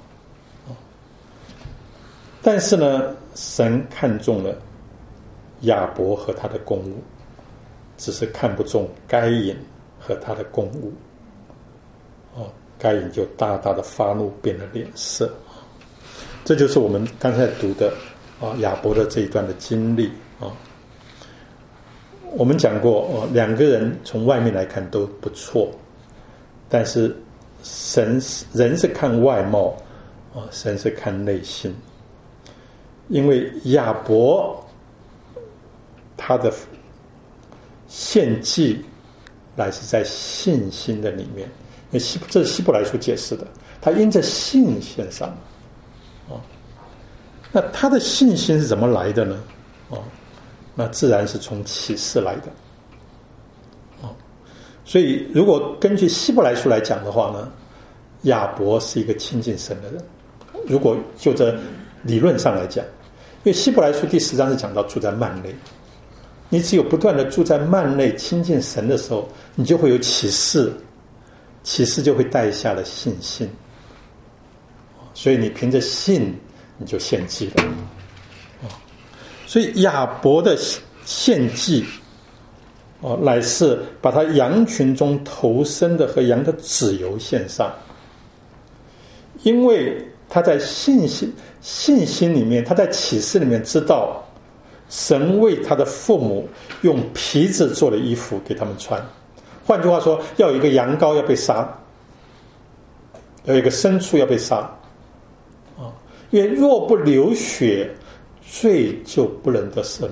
但是呢，神看中了亚伯和他的供物，只是看不中该隐和他的供物。哦，该隐就大大的发怒，变了脸色。这就是我们刚才读的啊亚伯的这一段的经历啊。我们讲过哦，两个人从外面来看都不错，但是神人是看外貌啊，神是看内心。因为亚伯他的献祭乃是在信心的里面，因为希这是希伯来书解释的，他因着信献上啊，那他的信心是怎么来的呢？啊，那自然是从启示来的啊。所以如果根据希伯来书来讲的话呢，亚伯是一个亲近神的人。如果就这理论上来讲，因为希伯来书第十章是讲到住在幔内，你只有不断的住在幔内亲近神的时候，你就会有启示，启示就会带下了信心，所以你凭着信你就献祭了。所以亚伯的献祭哦，乃是把他羊群中头生的和羊的脂油献上，因为他在信心信心里面，他在启示里面知道神为他的父母用皮子做的衣服给他们穿。换句话说，要有一个羊羔要被杀，要有一个牲畜要被杀啊！因为若不流血，罪就不能得赦免。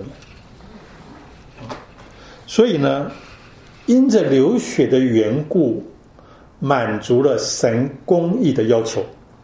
所以呢，因着流血的缘故，满足了神公义的要求。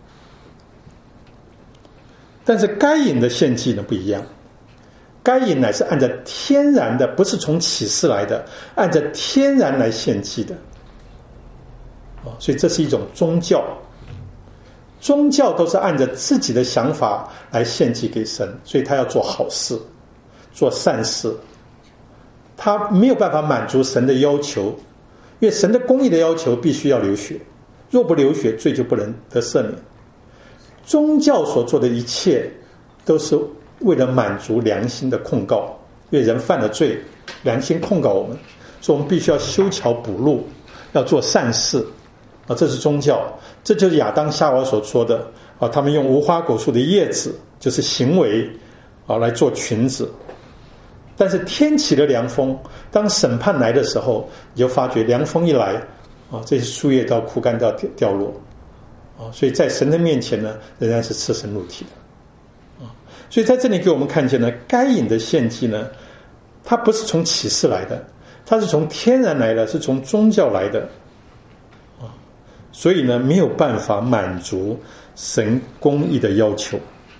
但是该隐的献祭呢不一样，该隐乃是按照天然的，不是从启示来的，按照天然来献祭的。所以这是一种宗教，宗教都是按照自己的想法来献祭给神，所以他要做好事，做善事，他没有办法满足神的要求，因为神的公义的要求必须要流血，若不流血，罪就不能得赦免。宗教所做的一切都是为了满足良心的控告，因为人犯了罪，良心控告我们，所以我们必须要修桥补路，要做善事啊，这是宗教。这就是亚当夏娃所说的啊，他们用无花果树的叶子，就是行为啊来做裙子。但是天起了凉风，当审判来的时候，你就发觉凉风一来啊，这些树叶都要枯干，都要掉落啊，所以在神的面前呢，仍然是赤身露体的啊。所以在这里给我们看见呢，该隐的献祭呢，它不是从启示来的，它是从天然来的，是从宗教来的啊，所以呢，没有办法满足神公义的要求。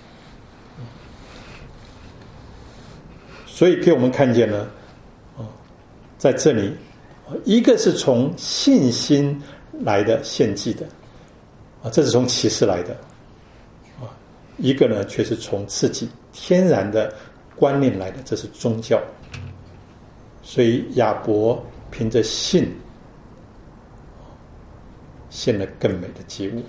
所以给我们看见呢，在这里，一个是从信心来的献祭的，啊，这是从启示来的，啊，一个呢却是从自己天然的观念来的，这是宗教。所以亚伯凭着信，献了更美的祭物。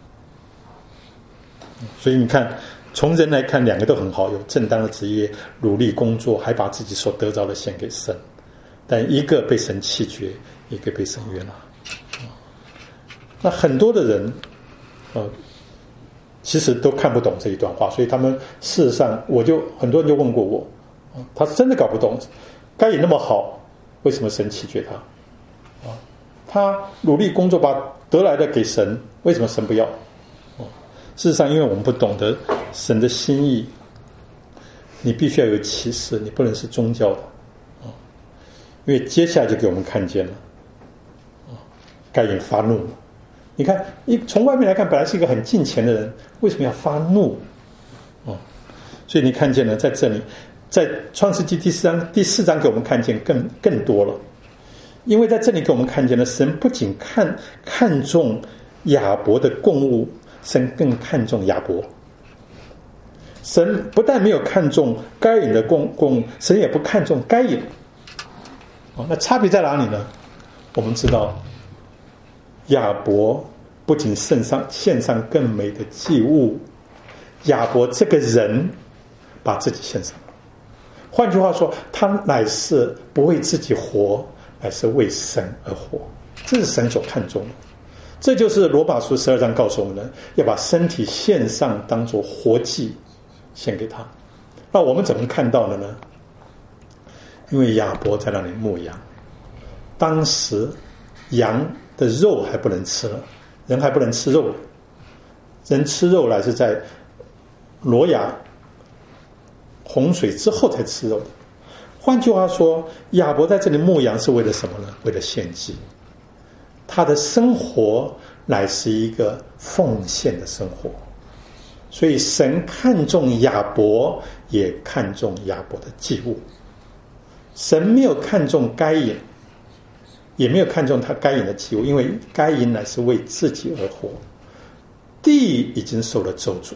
所以你看，从人来看，两个都很好，有正当的职业，努力工作，还把自己所得着的献给神。但一个被神弃绝，一个被神悦纳。那很多的人，呃，其实都看不懂这一段话，所以他们事实上，我就很多人就问过我，他真的搞不懂，该隐那么好，为什么神弃绝他？啊，他努力工作把得来的给神，为什么神不要？事实上，因为我们不懂得神的心意，你必须要有启示，你不能是宗教的啊。因为接下来就给我们看见了，啊，该隐发怒了。你看，一从外面来看，本来是一个很敬虔的人，为什么要发怒？啊，所以你看见了，在这里，在创世纪第四章第四章给我们看见更更多了，因为在这里给我们看见了，神不仅看看重亚伯的供物。神更看重亚伯，神不但没有看重该隐的供供，神也不看重该隐。哦，那差别在哪里呢？我们知道，亚伯不仅献上献上更美的祭物，亚伯这个人把自己献上。换句话说，他乃是不为自己活，乃是为神而活，这是神所看重的。这就是罗马书十二章告诉我们的，要把身体献上，当作活祭献给他。那我们怎么看到的呢？因为亚伯在那里牧羊，当时羊的肉还不能吃了，人还不能吃肉，人吃肉乃是在挪亚洪水之后才吃肉的。换句话说，亚伯在这里牧羊是为了什么呢？为了献祭。他的生活乃是一个奉献的生活，所以神看重亚伯，也看重亚伯的祭物。神没有看重该隐，也没有看重他该隐的祭物，因为该隐乃是为自己而活，地已经受了咒诅，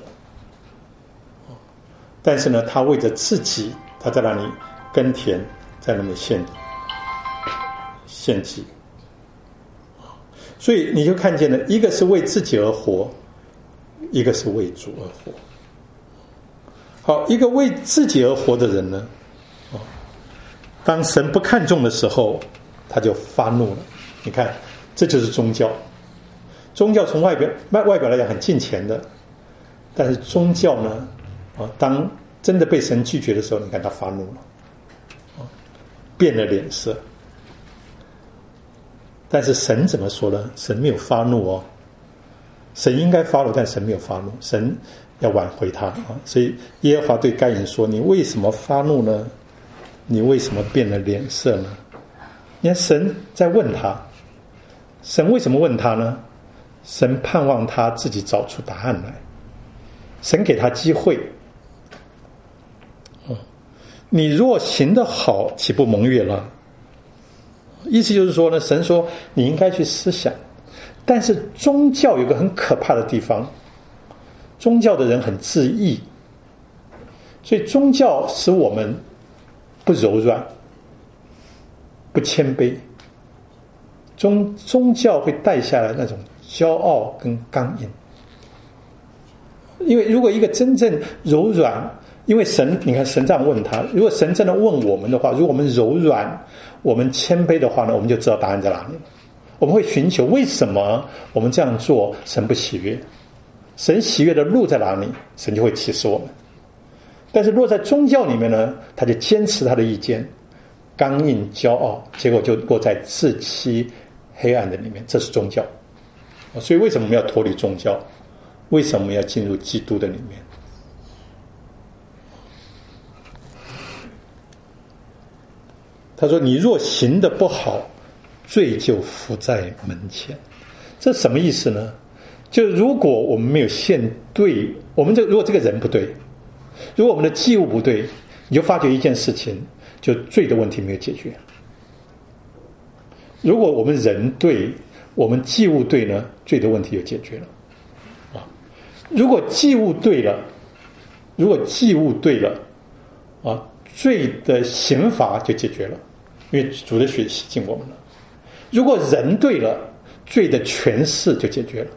但是呢，他为着自己，他在那里耕田，在那里献献祭。所以你就看见了，一个是为自己而活，一个是为主而活。好，一个为自己而活的人呢， 当神不看重的时候，他就发怒了。你看，这就是宗教。宗教从外表外表来讲很敬虔的，但是宗教呢，啊，当真的被神拒绝的时候，你看他发怒了，啊，变了脸色。但是神怎么说呢？神没有发怒哦，神应该发怒，但神没有发怒，神要挽回他啊。所以耶和华对该隐说：“你为什么发怒呢？你为什么变了脸色呢？”你看神在问他，神为什么问他呢？神盼望他自己找出答案来，神给他机会。你若行得好，岂不蒙悦了？意思就是说呢，神说你应该去思想，但是宗教有个很可怕的地方，宗教的人很自义，所以宗教使我们不柔软，不谦卑，宗宗教会带下来那种骄傲跟刚硬。因为如果一个真正柔软，因为神，你看神这样问他，如果神真的问我们的话，如果我们柔软，我们谦卑的话呢，我们就知道答案在哪里了。我们会寻求为什么我们这样做神不喜悦，神喜悦的路在哪里，神就会启示我们。但是落在宗教里面呢，他就坚持他的意见，刚硬骄傲，结果就落在自欺黑暗的里面，这是宗教。所以为什么我们要脱离宗教？为什么我们要进入基督的里面？他说：“你若行得不好，罪就伏在门前。”这什么意思呢？就如果我们没有献对，我们这如果这个人不对，如果我们的祭物不对，你就发觉一件事情，就罪的问题没有解决。如果我们人对，我们祭物对呢，罪的问题就解决了。啊，如果祭物对了，如果祭物对了，啊，罪的刑罚就解决了，因为主的血洗净我们了。如果人对了，罪的权势就解决了。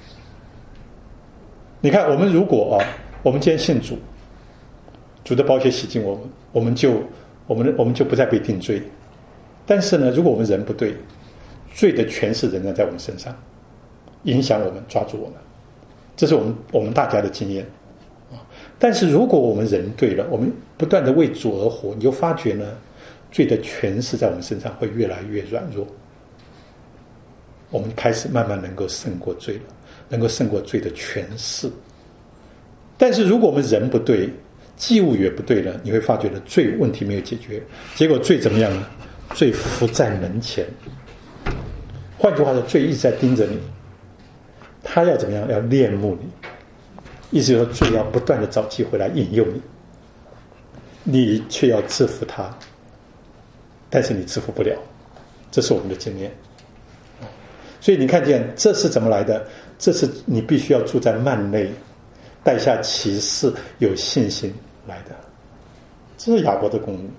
你看，我们如果啊，我们今天信主，主的宝血洗净我们，我们就我们我们就不再被定罪。但是呢，如果我们人不对，罪的权势仍然在我们身上，影响我们，抓住我们。这是我们我们大家的经验啊。但是如果我们人对了，我们不断的为主而活，你就发觉呢，罪的权势在我们身上会越来越软弱。我们开始慢慢能够胜过罪了，能够胜过罪的权势。但是如果我们人不对，祭物也不对了，你会发觉的罪问题没有解决，结果罪怎么样呢？罪伏在门前。换句话说，罪一直在盯着你，他要怎么样？要恋慕你。意思说，罪要不断的找机会来引诱你，你却要制服他，但是你制服不了，这是我们的经验。所以你看见这是怎么来的？这是你必须要住在幔内，带下启示，有信心来的。这是亚伯的功务。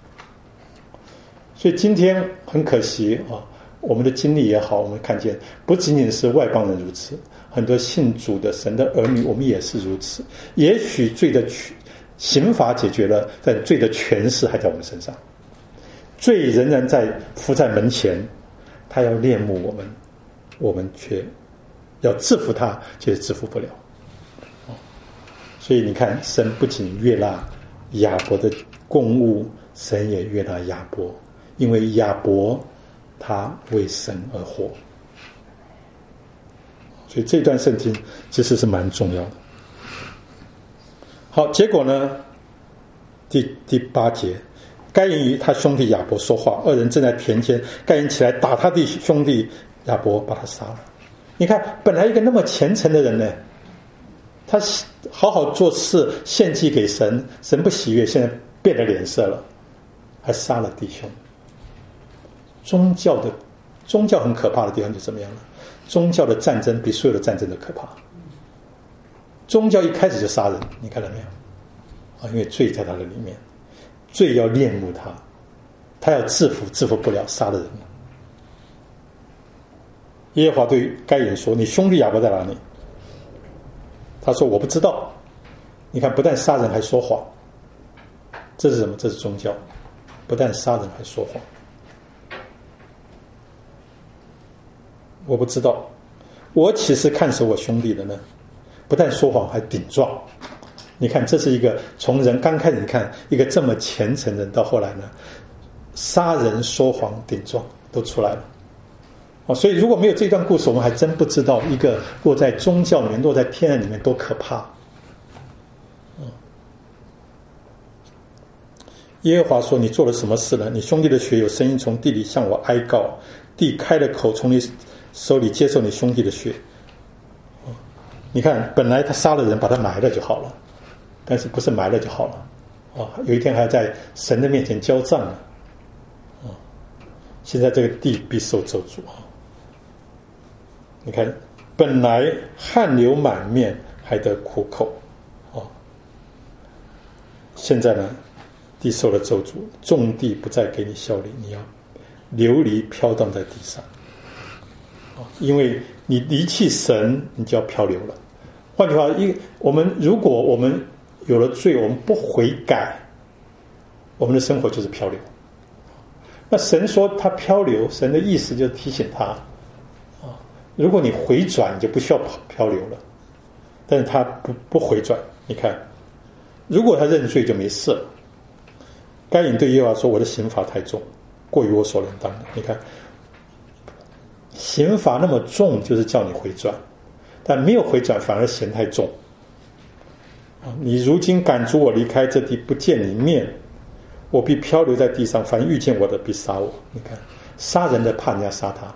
所以今天很可惜啊，我们的经历也好，我们看见不仅仅是外邦人如此，很多信主的神的儿女，我们也是如此。也许罪的刑罚解决了，但罪的权势还在我们身上，罪仍然在伏在门前，他要恋慕我们，我们却要制服他，却制服不了。所以你看，神不仅悦纳亚伯的供物，神也悦纳亚伯，因为亚伯他为神而活。所以这段圣经其实是蛮重要的。好，结果呢，第第八节，该隐与他兄弟亚伯说话，二人正在田间，该隐起来打他弟兄弟亚伯，把他杀了。你看，本来一个那么虔诚的人呢，他好好做事献祭给神，神不喜悦，现在变了脸色了，还杀了弟兄。宗教的宗教很可怕的地方就怎么样了？宗教的战争比所有的战争都可怕。宗教一开始就杀人，你看到没有？啊，因为罪在他的里面，罪要恋慕他，他要制服，制服不了，杀了人。耶和华对该隐说：“你兄弟亚伯在哪里？”他说：“我不知道。”你看，不但杀人，还说谎。这是什么？这是宗教。 不但杀人还说谎。我不知道，我岂是看守我兄弟的呢？不但说谎还顶撞。你看，这是一个从人刚开始，你看一个这么虔诚的人，到后来呢，杀人说谎顶撞都出来了。哦，所以如果没有这段故事，我们还真不知道一个落在宗教里面、落在天然里面多可怕。嗯，耶和华说：“你做了什么事呢？你兄弟的血有声音从地里向我哀告，地开了口，从你手里接受你兄弟的血。”哦，你看，本来他杀了人，把他埋了就好了，但是不是埋了就好了？哦，有一天还要在神的面前交账呢。哦，现在这个地必受咒诅啊！你看，本来汗流满面，还得苦口，哦，现在呢，地受了咒诅，种地不再给你效力，你要流离飘荡在地上，哦，因为你离弃神，你就要漂流了。换句话，一我们如果我们有了罪，我们不悔改，我们的生活就是漂流。那神说他漂流，神的意思就是提醒他。如果你回转，你就不需要漂流了。但是他不不回转，你看，如果他认罪就没事了。该隐对耶和华说：“我的刑罚太重，过于我所能当的。”你看，刑罚那么重，就是叫你回转，但没有回转，反而嫌太重。你如今赶逐我离开这地，不见你面，我必漂流在地上，凡遇见我的必杀我。你看，杀人的怕人家杀他。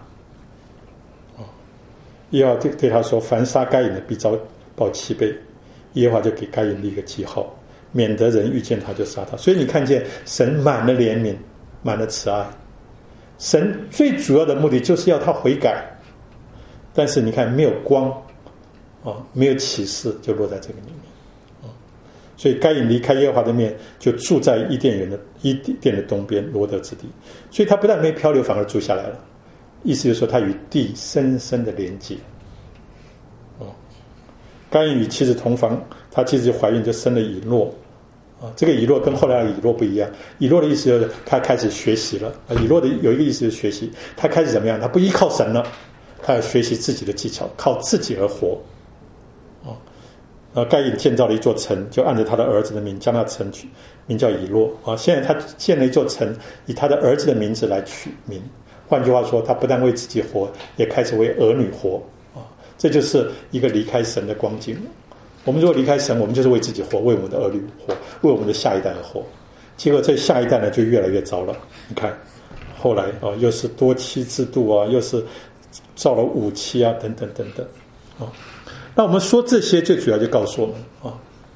耶和华对他说：“凡杀该隐的，必遭报七倍。”耶和华就给该隐立一个记号，免得人遇见他就杀他。所以你看见神满了怜悯，满了慈爱。神最主要的目的就是要他悔改，但是你看没有光啊，没有启示，就落在这个里面啊。所以该隐离开耶和华的面，就住在伊甸园的伊甸的东边罗德之地。所以他不但没漂流，反而住下来了。意思就是说，他与地深深的连接。哦，该隐与妻子同房，他妻子就怀孕，就生了以诺。啊，这个以诺跟后来的以诺不一样。以诺的意思就是他开始学习了。啊，以诺的有一个意思就是学习，他开始怎么样？他不依靠神了，他要学习自己的技巧，靠自己而活。啊，啊，该隐建造了一座城，就按着他的儿子的名，将那城取名叫以诺。啊，现在他建了一座城，以他的儿子的名字来取名。换句话说，他不但为自己活，也开始为儿女活啊！这就是一个离开神的光景。我们如果离开神，我们就是为自己活，为我们的儿女活，为我们的下一代而活。结果这下一代呢，就越来越糟了。你看，后来啊，又是多妻制度啊，又是造了五妻啊，等等等等啊。那我们说这些，最主要就告诉我们啊，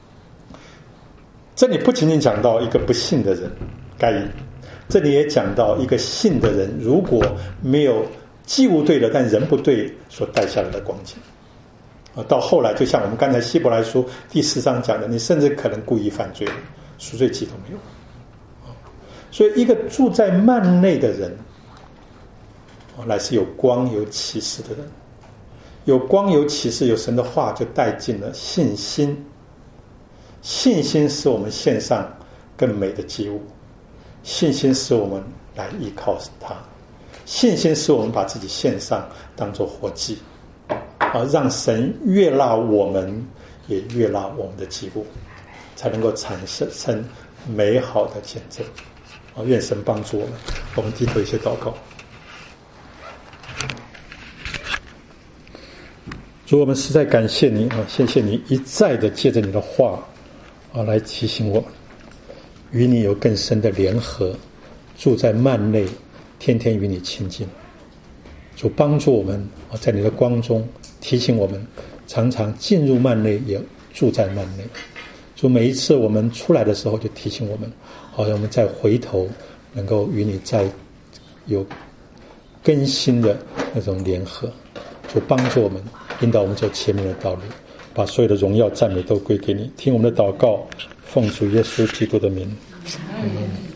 这里不仅仅讲到一个不信的人该隐。这里也讲到一个信的人，如果没有祭物对了，但人不对，所带下来的光景啊。到后来，就像我们刚才希伯来书第四章讲的，你甚至可能故意犯罪，赎罪祭都没有啊。所以，一个住在幔内的人啊，乃是有光有启示的人。有光有启示，有神的话，就带进了信心。信心使我们献上更美的祭物。信心使我们来依靠他，信心使我们把自己献上当作活祭啊，让神悦纳我们，也悦纳我们的祭物，才能够产生美好的见证啊！愿神帮助我们。我们低头一些祷告。主，我们实在感谢你啊！谢谢你一再的借着你的话啊来提醒我们。与你有更深的联合，住在幔内，天天与你亲近。主帮助我们啊，在你的光中提醒我们，常常进入幔内，也住在幔内。主每一次我们出来的时候，就提醒我们，好让我们再回头，能够与你再有更新的那种联合。主帮助我们，引导我们走前面的道路，把所有的荣耀赞美都归给你。听我们的祷告，奉主耶稣基督的名。